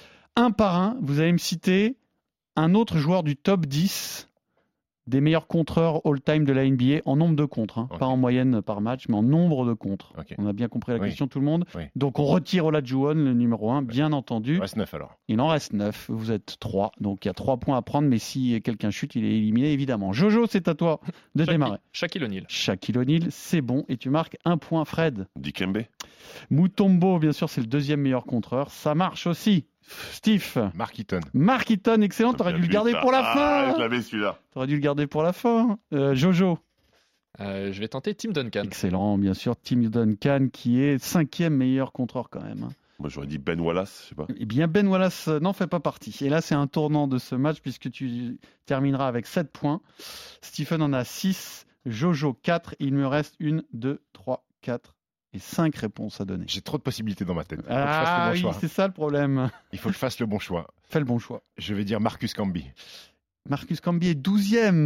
D: Un par un, vous allez me citer un autre joueur du top dix des meilleurs contreurs all-time de la N B A en nombre de contres, hein.
E: Ok.
D: Pas en moyenne par match, mais en nombre de contres.
E: Ok.
D: On a bien compris la
E: Oui.
D: question, tout le monde.
E: Oui.
D: Donc on retire Olajuwon, le numéro un, bien entendu.
E: Il reste neuf alors.
D: Il en reste neuf, vous êtes trois, donc il y a trois points à prendre, mais si quelqu'un chute, il est éliminé évidemment. Jojo, c'est à toi de
F: Shaquille-
D: démarrer.
F: Shaquille O'Neal.
D: Shaquille O'Neal, c'est bon, et tu marques un point, Fred.
G: Dikembe.
D: Mutombo, bien sûr, c'est le deuxième meilleur contreur, ça marche aussi. Steve,
E: Mark Eaton.
D: Mark Eaton, excellent, t'aurais dû le garder pour la
G: Ah, je
D: fin.
G: l'avais celui-là.
D: T'aurais dû le garder pour la fin. Euh, Jojo,
F: Euh, je vais tenter Tim Duncan.
D: excellent, bien sûr. Tim Duncan, qui est cinquième meilleur contreur quand même.
G: Moi, j'aurais dit Ben Wallace, je sais pas.
D: Eh bien, Ben Wallace euh, n'en fait pas partie. Et là, c'est un tournant de ce match puisque tu termineras avec sept points. Stephen en a six, Jojo quatre. Il me reste une, deux, trois, quatre et cinq réponses à donner.
E: J'ai trop de possibilités dans ma tête. Il faut que je
D: Ah
E: fasse le bon
D: oui,
E: choix.
D: c'est ça le problème.
E: Il faut que je fasse le bon choix.
D: Fais le bon choix.
E: Je vais dire Marcus Camby.
D: Marcus Camby est douzième.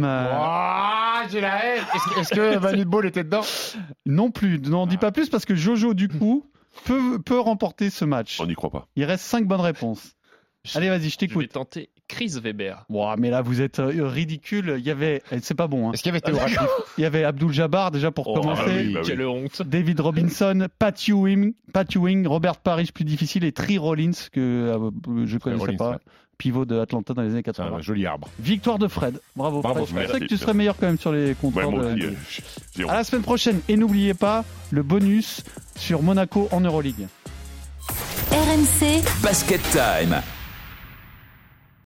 E: Ah, j'ai la haine. Est-ce que, est-ce que Manu Ball était dedans?
D: Non plus, n'en dis pas plus parce que Jojo, du coup, peut, peut remporter ce match.
G: On n'y croit pas.
D: Il reste cinq bonnes réponses. Allez, vas-y, je
F: Je vais
D: t'écoute.
F: tenter Chris Weber.
D: Ouah, mais là, vous êtes euh, ridicule. Il y avait, eh, c'est pas bon, hein.
E: Est-ce qu'il y avait Théo Ratcliffe?
D: Il y y avait Abdul Jabbar déjà pour
F: Oh,
D: commencer.
G: ah oui, bah oui.
F: Quelle honte.
D: David Robinson, Pat Ewing, Pat Ewing, Robert Parrish plus difficile et Tree Rollins que euh, je connaissais
E: Rollins,
D: pas,
E: ouais.
D: pivot de Atlanta dans les années
E: C'est
D: quatre-vingts.
E: un joli arbre.
D: Victoire de Fred. Bravo,
E: Bravo,
D: Fred. Je
E: Fred.
D: pensais que tu
G: Merci.
D: serais meilleur quand même sur les
G: Ouais,
D: contrôles.
G: moi
D: de la
G: aussi,
D: N B A.
G: euh, j'ai honte.
D: À la semaine prochaine et n'oubliez pas le bonus sur Monaco en Euroleague.
N: R M C
O: Basket Time.